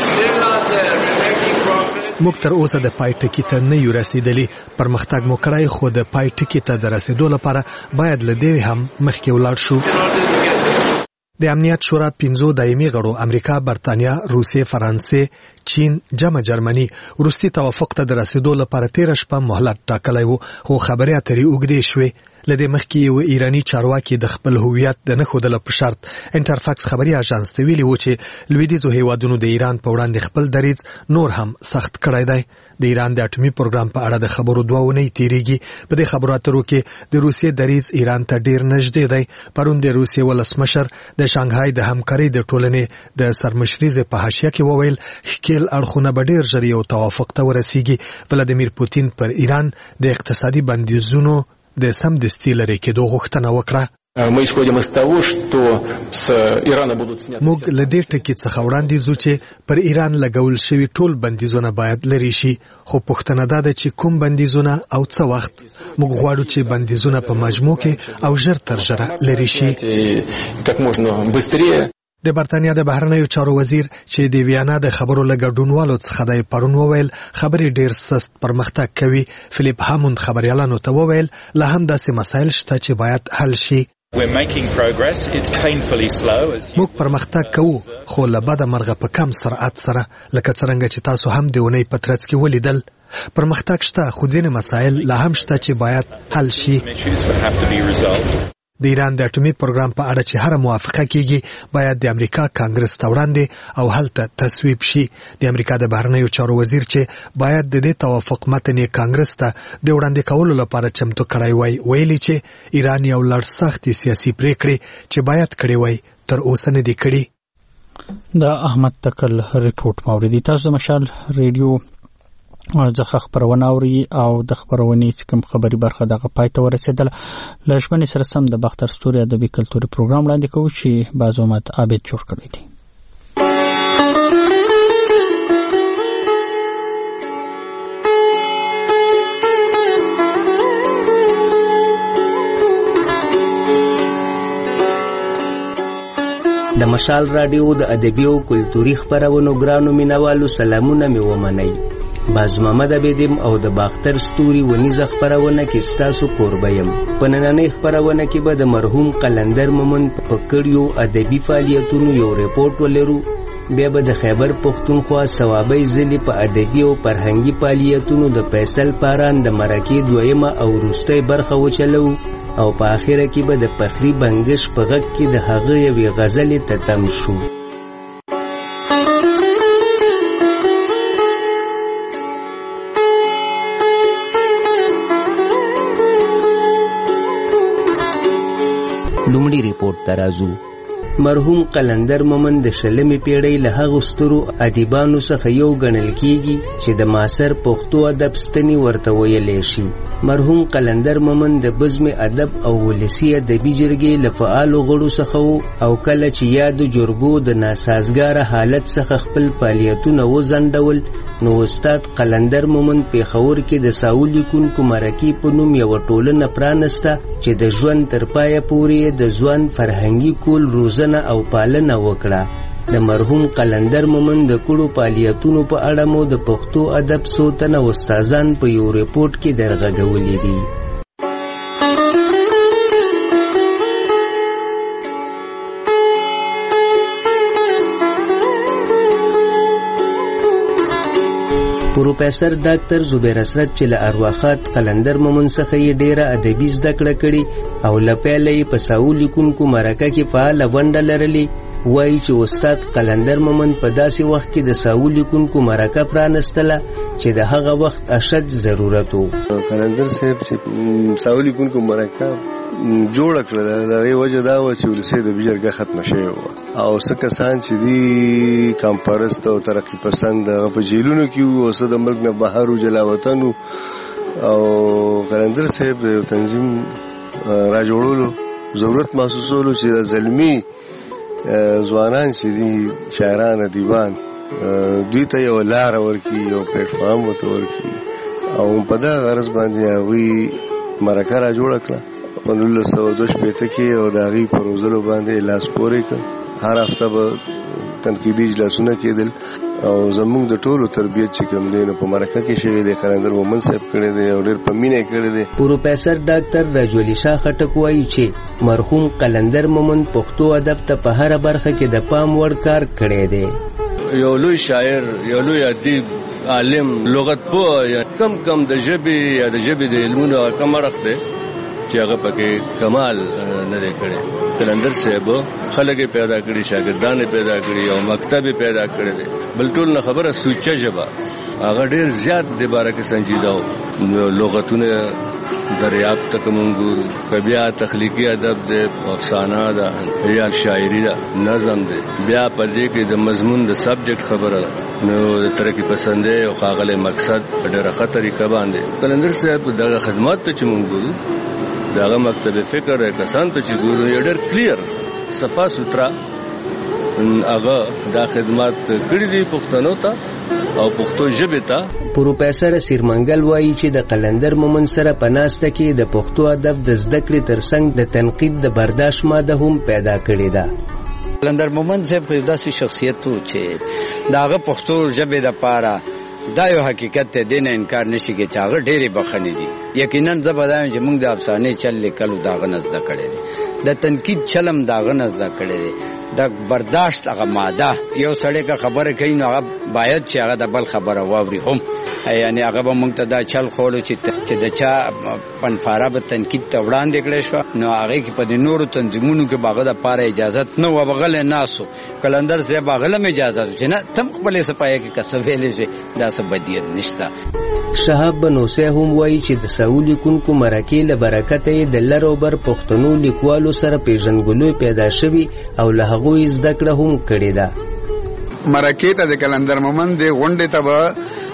موږ تر اوسه د پای ټکی ته نه یو رسیدلی، پرمختګ مو کړی، خو د پای ټکی ته د رسیدو لپاره باید له دې هم مخکې ولاړ شو. د امنیت شورا پنځو دایمي غړو امریکا، برتانیا، روسیې، فرانسې، چین، جمع جرمني وروستي توافق ته د رسیدو لپاره تیر شپه مهلت ټاکلی وو، خو خبرې اترې اوږدې شوې. لدې مخکې یو ایرانی چارواکي د خپل هویت د نه ښودلو په شرط انټرفاکس خبري اژانس ته ویلي و چې لویدیځو هیوادونو د ایران په وړاندې خپل دریځ نور هم سخت کړی دی. د ایران د اټومي پروګرام په اړه د خبرو دوه اونۍ تیریږي. په دې خبرو اترو کې د روسیې دریځ ایران ته ډیر نږدې دی. پرون د روسیې ولسمشر د شانګهای د همکارۍ د ټولنې د سرمشریزې په حاشیه کې وویل ښکیل اړخونه به ډیر ژر یو توافق ته ورسیږي. ولادیمیر پوتین پر ایران د اقتصادي بندیزونو د سمدستي لرې کېدو غوښتنه وکړه. موږ له دې ټکي څخه وړاندې ځو چې پر ایران لګول شوي ټول بندیزونه باید لرې شي، خو پوښتنه دا ده چې کوم بندیزونه او څه وخت. موږ غواړو چې بندیزونه په مجموع کې او ژر تر ژره لرې شي. د برتانیا د بهرنیو چارو وزیر چې د ویانا د خبرو له ګډونوالو څخه دی پرون وویل خبرې ډیر سست پرمختګ کوي. فلیپ هاموند خبريالانو ته وویل لا هم داسې مسایل شته چې باید حل شي. موږ پرمختګ کوو، خو له بده مرغه په کم سرعت سره، لکه څرنګه چې تاسو هم د اونۍ په ترڅ کې ولیدل. پرمختګ شته، خو ځینې مسایل لا هم شته چې باید حل شي. د ایران د اټومي پروګرام په اړه چې هر موافقه کیږي باید د امریکا کانګرس ته وړاندې او هلته تصویب شي. د امریکا د بهرنیو چارو وزیر چې باید د دې توافق متن کانګرس ته د وړاندې کولو لپاره چمتو کړی وای، ویلي چې ایران یو لړ سختې سیاسي پریکړې چې باید کړې وای تر اوسه نه دي کړې. د احمد تکل ریپورت موریدي. تاسو د مشال ریډیو ځخه خبرونه اوري او د خبرونې کوم خبري برخه دغه پای ته ورسېدل. لښمن سره سم د باختر ستوري ادبي کلتوري پروګرام وړاندې کوو چې بازومت عابد جوړ کړی دی. د مشال رادیو د ادبي او کلتوري خبرونو ګرانو مینوالو سلامونه مې ومنئ. باز محمد عبیدم او د باختر ستوري ونیزه خبرونه کې ستاسو کوربه یم. په نننۍ خبرونه کې به د مرحوم قلندر مومند په کړیو ادبي فعالیتونو یو ریپورت ولرو. بیا به د خیبر پښتونخوا ثوابي ضلع په ادبي او فرهنګي فعالیتونو د فیصل پاران د مرکې دویمه او وروستۍ برخه وچلو او په اخره کې به د فخري بنګش په غږ کې د هغه یوې غزلې ته تم شو. لومړی ریپورت ته راځو. مرحوم قلندر مومند د شلمې پیړۍ له هغو سترو ادیبانو څخه یو ګڼل کیږي چې د معاصر پښتو ادب ستنې ورته ویلی شي. مرحوم قلندر مومند د بزم ادب او ولسي ادبي جرګې له فعالو غړو څخه و او کله چې یادو جرګو د ناسازګاره حالت څخه خپل فعالیتونه وځنډول نو استاد قلندر مومند پېښور کې د ساو لیکونکو مرکې په نوم یوه ټولنه پرانسته چې د ژوند تر پایه پورې د ځوان فرهنګي کول روزنه او پالنه وکړه. د مرحوم قلندر مومند د کړو فعالیتونو په اړه مو د پښتو ادب څو تنه استادان په یو ریپورت کې درغږولي دي. پروفیسر ډاکټر زبیر اسرت چې له ارواخات قلندر مومند څخه یې ډیره ادبي زده کړه کړې او له پیله یې په ساو لیکونکو مرکه کې فعاله ونډه لرلې وایي چې استاد قلندر مومند په داسې وخت کې د ساو لیکونکو مرکه پرانستله چې د هغه وخت اشد ضرورت و. قلندر صاحب چې ساو لیکونکو مرکه جوړ کړل د هغې وجه دا وه چې ولسي ادبي جرګه ختمه شوې وه او څه کسان چې دي کام پرست او ترقي پسند هغه په جیلونو کې وو او څه د ملک نه بهر وو جلا وطن وو او قلندر صاحب د یو تنظیم را جوړولو ضرورت محسوسولو چې د زلمي ځوانان چې دي شاعران ادیبان دوی ته یو لاره ورکړي یو پلیټفارم ورته ورکړي او په دغه غرض باندې هغوی مرکه را جوړه کړه په نولس سوه دوه شپېته کې او د هغې په روزلو باندې لاس پورې کړه. هر هفته به تنقیدي اجلاسونه کېدل او زموږ د ټولو تربیت چې کوم دی نو په مرکه کې شوی دی قلندر مومند صاحب کړی دی او ډېر په مینه یې کړی دی. پروفیسر ډاکټر رجولي شاه خټک وایي چې مرحوم قلندر مومند پښتو ادب ته په هره برخه کې د پام وړ کار کړی دی. یو لوی شاعر یو لوی ادیب عالم لغت پوه کم کم د ژبې یا د ژبې د علمونو کم اړخ دی چې هغه پکې کمال نه دی کړی. قلندر صاحب خلک پیدا کړي شاګردان پیدا کړي او مکتب پیدا کړی دی. بل ټول نه خبره سوچه ژبه هغه ډېر زیات د باره کې سنجیده و لغتونه دریافت تک مونږ بیا تخلیقي ادب دی افسانه ده یا شاعري ده نظم دی بیا په دې کې د مضمون د سبجیکټ خبره نو د ترقي پسندۍ او ښاغلی مقصد په ډېره ښه طریقه باندې قلندر صاحب دغه خدمات ته چې مونږ ګورو دغه مکتب فکر کسان ته چې ګورو یو ډېر کلیر صفا سوترا هغه دا خدمات کړي دي پښتنو ته او پښتو ژبې ته. پروفیسر سیرمنګل وایي چې د قلندر مومند سره په ناسته کې د پښتو ادب د زده کړې ترڅنګ د تنقید د برداشت ماده هم پیدا کړې ده. قلندر مومند صاحب خو داسې شخصیت و چې د هغه پښتو ژبې دپاره دا یو حقیقت ته دینه انکار نشي کې چې هغه ډېرې بخښنې دي. یقینا زه به دا یم چې موږ د افسانې چل لیکلو د هغه نه زده کړی دی د تنقید چلم د هغه نه زده کړی دی د برداشت هغه ماده یو سړی که خبره کوي نو هغه باید چې هغه د بل خبره واوري هم یعنی هغه به موږ ته دا چل ښوولو چې د چا فنفاره به تنقید ته وړاندې کړی شوه نو هغې کې په دې نورو تنظیمونو کې به هغه دپاره اجازت نه وه به غلی ناست و. قلندر صاحب هغه له هم اجازت و چې نه ته هم خپلې څه پایه کې که څه ویلی شي دا څه بدیت نشته. شهاب بنوسی هم وایي چې د ساو لیکونکو مرکې له برکته یې د لر او بر پښتنو لیکوالو سره پیژندګلوي پیدا شوي او له هغوی زده کړه هم کړې ده. مرکې ته د قلندر مومند د غونډې ته به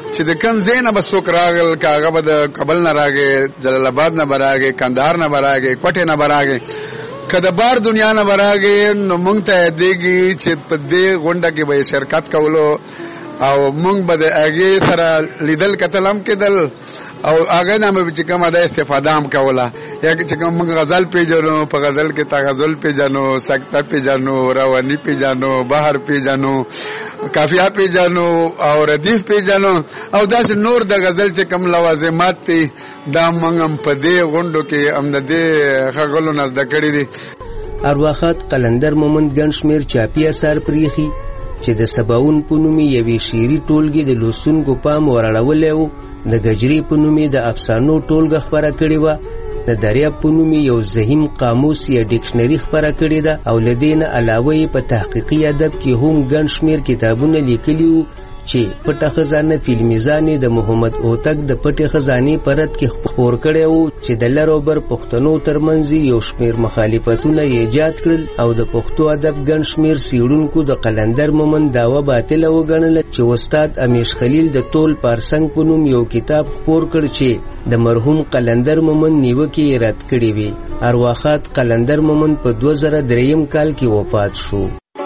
چې د کم ځای نه به څوک راغل که هغه به د کابل نه راغی، جلال آباد نه به راغی، کندهار نه به راغی، کوټې نه به راغی، که د بار دنیا نه به راغی، نو موږ ته یادېږي چې په دې غونډه کې به شرکت کولو او موږ به د هغې سره لیدل کتل هم کېدل او هغه نه به چې کومه ده استفاده هم کوله. یا چې کوم موږ غزل پیژنو، په غزل کې تغزل پیژنو، سکته پیژنو، رواني پیژنو، بحر پیژنو، کافیه پیژنو او ردیف پیژنو او داسې نور د غزل چې کوم لوازمات دي دا موږ هم په دې غونډو کې هم د دې ښاغلو نه زده کړي دي. ارواښاد قلندر مومند ګڼ شمېر چاپي اثار پرېښي چې د سباون په نومې یوې شعري ټولګې د لوستونکو پام وراړولی و، د گجرې په نومې د افسانو ټولګه خپره کړې وه، د دریاب په نومې یو ذهیم قاموس یا ډکشنري خپره کړې ده او له دې نه علاوه یې په تحقیقي ادب کې هم ګڼ شمېر کتابونه لیکلي وو چې پټه خزانه فلمیزانې د محمد هوتک د پټې خزانې په رد کې خپور کړی وو چې د لر او بر پښتنو ترمنځ یو شمېر مخالفتونه یې ایجاد کړل او د پښتو ادب ګڼ شمېر څېړونکو د قلندر مومند دعوه باطله وګڼله چې استاد امیش خلیل د تول پارسنګ په نوم یو کتاب خپور کړ چې د مرحوم قلندر مومند نیوکې یې رد کړې وې. ارواښاد قلندر مومند په دوه زره درېیم کال کې وفات شو.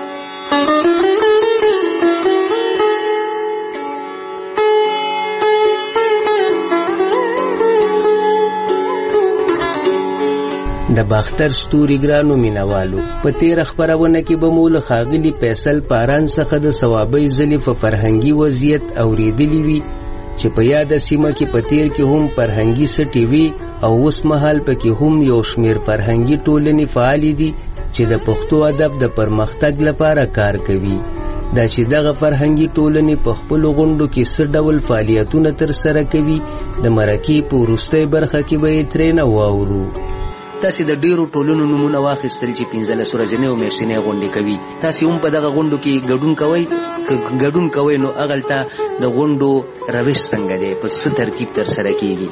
د باختر ستوري ګرانو مینوالو، په تیره خپرونه کې به مو له ښاغلي فیصل پاران څخه د صوابۍ ځلې په فرهنګي وضعیت اورېدلي وي چې په یاده سیمه کې په تیر کې هم فرهنګي سټې وي او اوس مهال پکې هم یو شمېر فرهنګي ټولنې فعالې دي چې د پښتو ادب د پرمختګ لپاره کار کوي. دا چې دغه فرهنګي ټولنې په خپلو غونډو کې څه ډول فعالیتونه ترسره کوي د مرکې په وروستۍ برخه کې به یې ترېنه واورو. تاسې د ډیرو ټولنو نمونه واخیستل چې پنځلس ورځنۍ او میاشتنۍ غونډې کوي. تاسې هم په دغه غونډو کې ګډون کوئ؟ که ګډون کوئ نو هغلته د غونډو روش څنګه دی، په څه ترتیب ترسره کیږي؟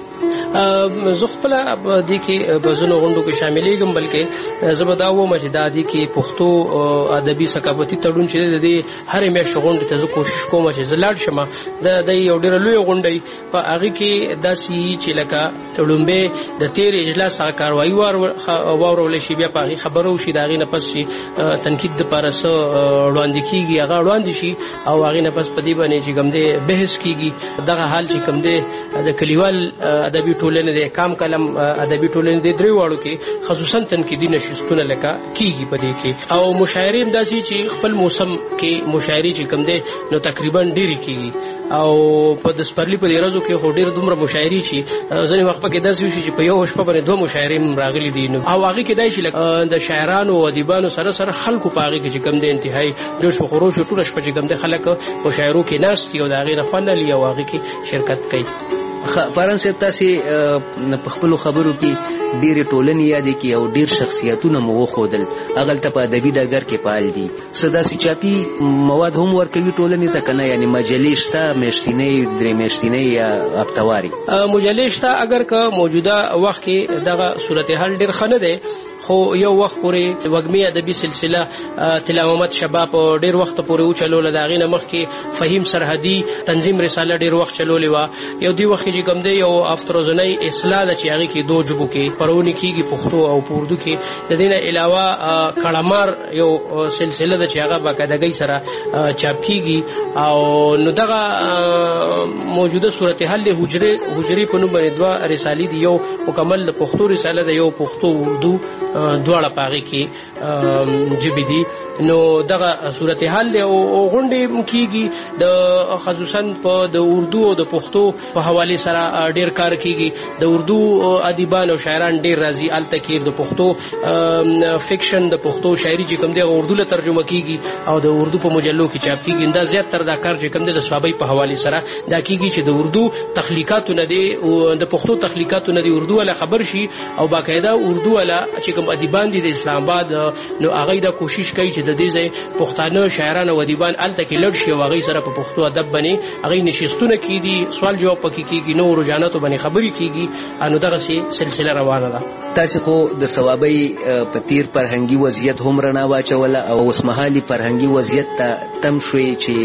زه خپله دې کې په ځینو غونډو کې شاملېږم، بلکې زه به دا ووایم چې دا دې کې پښتو ادبي ثقافتي تړون چې دی د دې هرې میاشتې غونډې ته زه کوشش کوم چې زه لاړ شم. د یو ډېره لویه غونډه په هغې کې داسې چې لکه لومبۍ د تېر اجلاس هغه کاروایي واورولی شي، بیا په هغې خبره وشي، د هغې نه پس چې تنقید دپاره څه وړاندې کېږي هغه وړاندې شي او هغې نه پس په دې باندې چې کوم دی بحث کېږي. دغه حال چې کوم دی د کلیوال ادبي ټولنې د کام کلم ادبي ټولنې د درې واړو کې خصوصا تنقیدي نشستونه لکه کېږي په دې کې، او مشاعرې هم داسې چې خپل موسم کې مشاعرې چې کوم دی نو تقریبا ډېرې کېږي او په د سپرلي په دې ورځو کې خو ډېر دومره مشاعرې چې ځینې وخت پکې داسې وشي چې په یو شپه باندې دوه مشاعرې هم راغلي دي او هغې کې دا شي د شاعرانو او ادیبانو سره سره خلکو په هغې کې چې کوم دی انتهایي جوش و خروش و ټوله شپه چې کوم دی خلک مشاعرو کې ناست دي او د هغې نه خوند اخلي او هغې کې شرکت کوي. پاران صاحب، تاسې په خپلو خبرو کې ډېرې ټولنې یادې کړي او ډېر شخصیتونه مو وښودل، هغلته په ادبي ډګر کې فعال دي. څه داسې چاپي مواد هم ورکوي ټولنې ته که نه؟ یعنې مجلې شته، میاشتنۍ، درې میاشتنۍ یا هفتواري؟ مجلې شته، اگر که موجوده وخت کې دغه صورتحال ډېر ښه نه دی، خو یو وخت پورې وږمې ادبي سلسله طلا محمد شباب ډېر وخت پورې وچلوله، د هغې نه مخکې فهیم سرحدي تنظیم رساله ډېر وخت چلولې وه. یو دې وخت کې چې کوم دی یو هفتروزنۍ اصلاح ده چې هغې کې دو ژبو کې خپرونې کېږي، پښتو او په اردو کې. د دې نه علاوه کړمار یو سلسله ده چې هغه باقاعدګۍ سره چاپ کېږي او نو دغه موجوده صورتحال د حجرې حجرې په نوم باندې دوه رسالې دي، یو مکمل د پښتو رساله ده، یو پښتو اردو دواړه په هغې کې ژبې دي. نو دغه صورتحال دی او غونډې کېږي د خصوصا په د اردو او د پښتو په حوالې سره ډېر کار کېږي. د اردو ادیبان او شاعران ډېر راځي هلته کې، د پښتو فکشن د پښتو شاعري چې کوم دی اردو له ترجمه کېږي او د اردو په مجلو کې چاپ کېږي. دا زیاتره دا کار چې کوم دی د صوابۍ په حوالې سره دا کېږي چې د اردو تخلیقاتو نه دی د پښتو تخلیقاتو نه دی اردو والا خبر شي او باقاعده اردو والا چې کوم ادیبان دي د اسلام آباد نو هغه دا کوشش کوي چې د دې ځای پښتانه شاعران او ادیبان هلته کې لړ شي او هغې سره په پښتو ادب باندې هغې نشستونه کېږي، سوال جواب پکې کېږي، نو رجحاناتو باندې خبرې کېږي. نو دغسې سلسله روانه ده. تاسې خو د صوابۍ په تیر فرهنګي وضعیت هم رڼا واچوله او اوسمهالي فرهنګي وضعیت ته تم شوې چې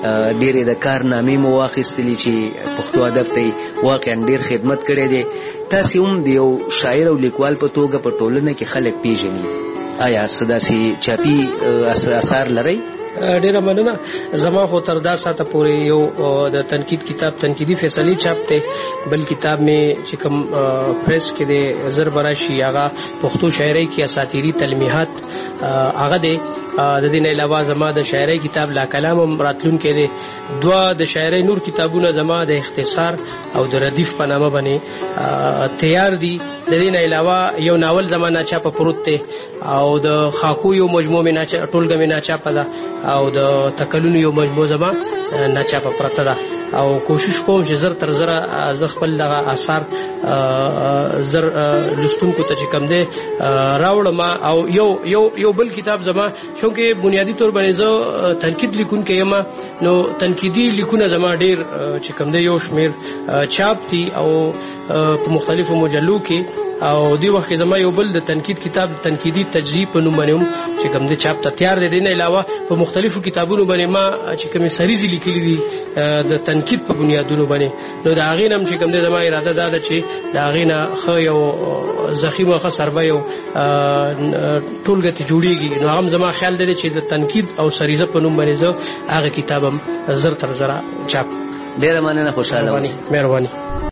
ډېرې د کارنامې مو واخیستلې چې پښتو ادب ته واقعا ډېر خدمت کړی دی. تاسې هم د یو شاعر او لیکوال په توګه په ټولنه کې خلک پیژني. آیا څه داسې چاپي اثار لرئ؟ ډیره مننه. زما خو تر دا ساعته پورې یو د تنقید کتاب تنقیدي فیصلې چاپ ته، بل کتاب می چې کوم پریس کې د زر براشي هغه پښتو شاعرۍ کې اساطیری تلمیحات هغه دی. د دې نه علاوه زما د شاعرۍ کتاب لا کلام هم راتلون کې دی. دوا د شاعرۍ نور کتابونه زما د اختصار او د ردیف په نامه باندې تیار دي. د دې نه علاوه یو ناول زما ناچاپه پروت دی او د خاکو یو مجموعه می ناچا ټولګه می ناچاپه ده او د تکلون یو مجموعه زما ناچاپه پرته ده او کوشش کوم چې زر تر زره ز خپل دغه آثار زر لستونکو ته چې کم دی راوړم. او یو یو یو بل کتاب زما چونکه بنیادی طور باندې زه تنقید لیکون کې یم، نو تنقیدي لیکونه زما ډیر چې کم دی یو شمیر چاپ دي او په مختلفو مجلو کې، او دی وخت زما یو بل د تنقید کتاب تنقیدي تجزیه په نوم باندې چې کوم د چاپ ته تیار دی. نه علاوه په مختلفو کتابونو باندې ما چې کومې سریزي لیکلي دي د تنقید په بنیادونو باندې، نو د هغې نه هم چې کوم دی زما اراده دا ده چې د هغې نه ښه یو ضخیمه ښه سربه یو ټولګه ته جوړېږي. نو هغه هم زما خیال دی چې د تنقید او سریزه په نوم باندې زه هغه کتاب هم زر تر زره چاپ. ډېره مننه، خوشحاله اوسئ. مهرباني.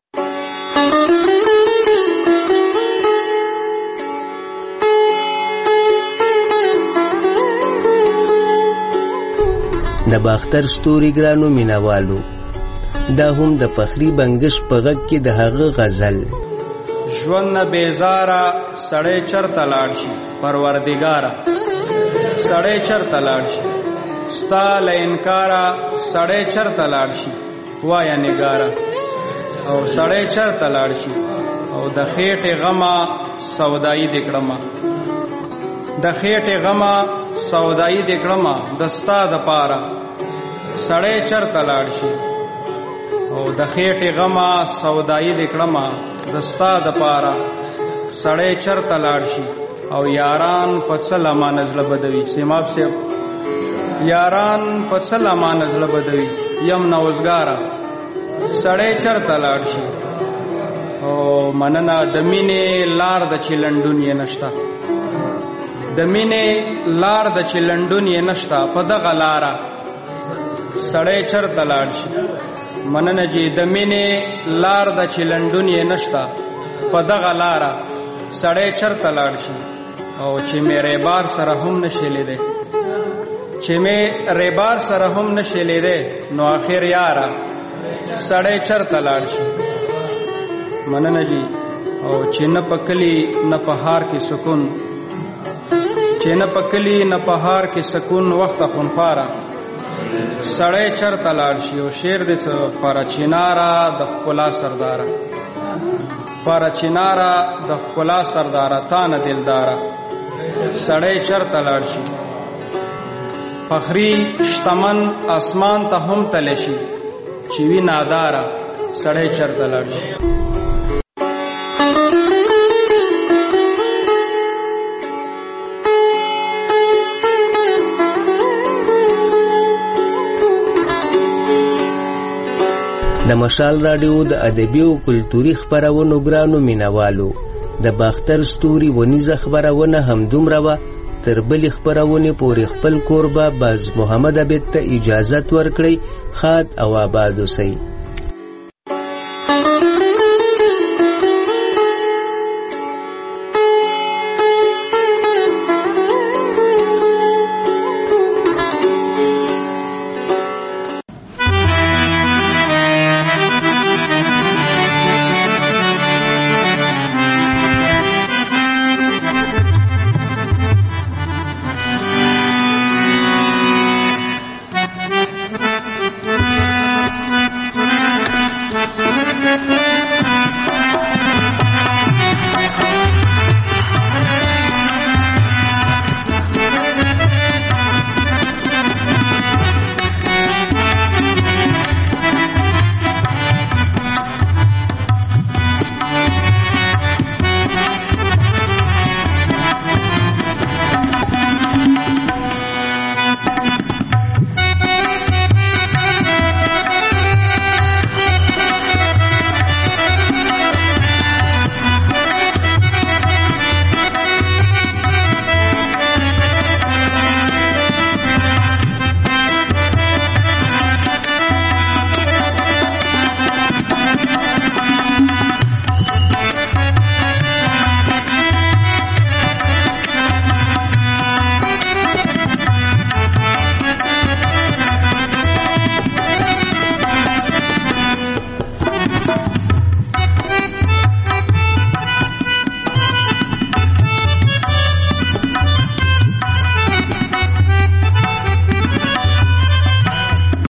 د باختر ستوري ګرانو مینوالو، دا هم د فخري بنګش په غږ کې د هغه غزل: ژوند نه بیزاره سړی چرته لاړ شي پروردګاره، سړی چرته لاړ شي ستا له انکاره، سړی چرته لاړ شي وایه نګاره، او سړی چرته لاړ شي او د خېټې غمه سودایي دې کړمه، د خېټې غمه سودایي دې کړمه د ستا د پاره، سړی چرته لاړ شي او د خېټې غمه سودایي دې کړمه د ستا د پاره، سړی چرته لاړ شي او یاران په څه لمانه زړه بدوي. سیماب صاحب، یاران په څه لمانه زړه بدوي یم نوزګاره، سړی چرته لاړ شي او مننه. د مینې لار د چې لنډون یې نشته، د مینې لار د چې لنډون یې نشته په دغه لاره، سړی چرته لاړ شي. مننه جی، د مینې لار د چې لنډون یې نشته په دغه لاره، سړی چرته لاړ شي او چې مې ریبار سره هم نشي لیدی، چې مې ریبار سره هم نشي لیدی نو آخر یاره، سړی چرته لاړ شي. مننه جی. او چې نه په کلي نه په ښار کې سکون، چې نه په کلي نه په ښار کې سکون وخته خونخواره، سړی چرته لاړ شي. او شعر دې څه پاره چناره د ښکلا سرداره، پاره چناره د ښکلا سرداره تا نه دلداره، سړی چرته لاړ شي. فخري شتمن اسمان ته هم تلی شي چې وي ناداره، سړی چرته لاړ شي. د مشال راډیو د ادبي او کلتوري خپرونو ګرانو مینوالو، د باختر ستوري ونیزه خپرونه همدومره وه. تر بلې خپرونې پورې خپل کوربه باز محمد عبید ته اجازت ورکړئ. ښاد او آباد اوسئ.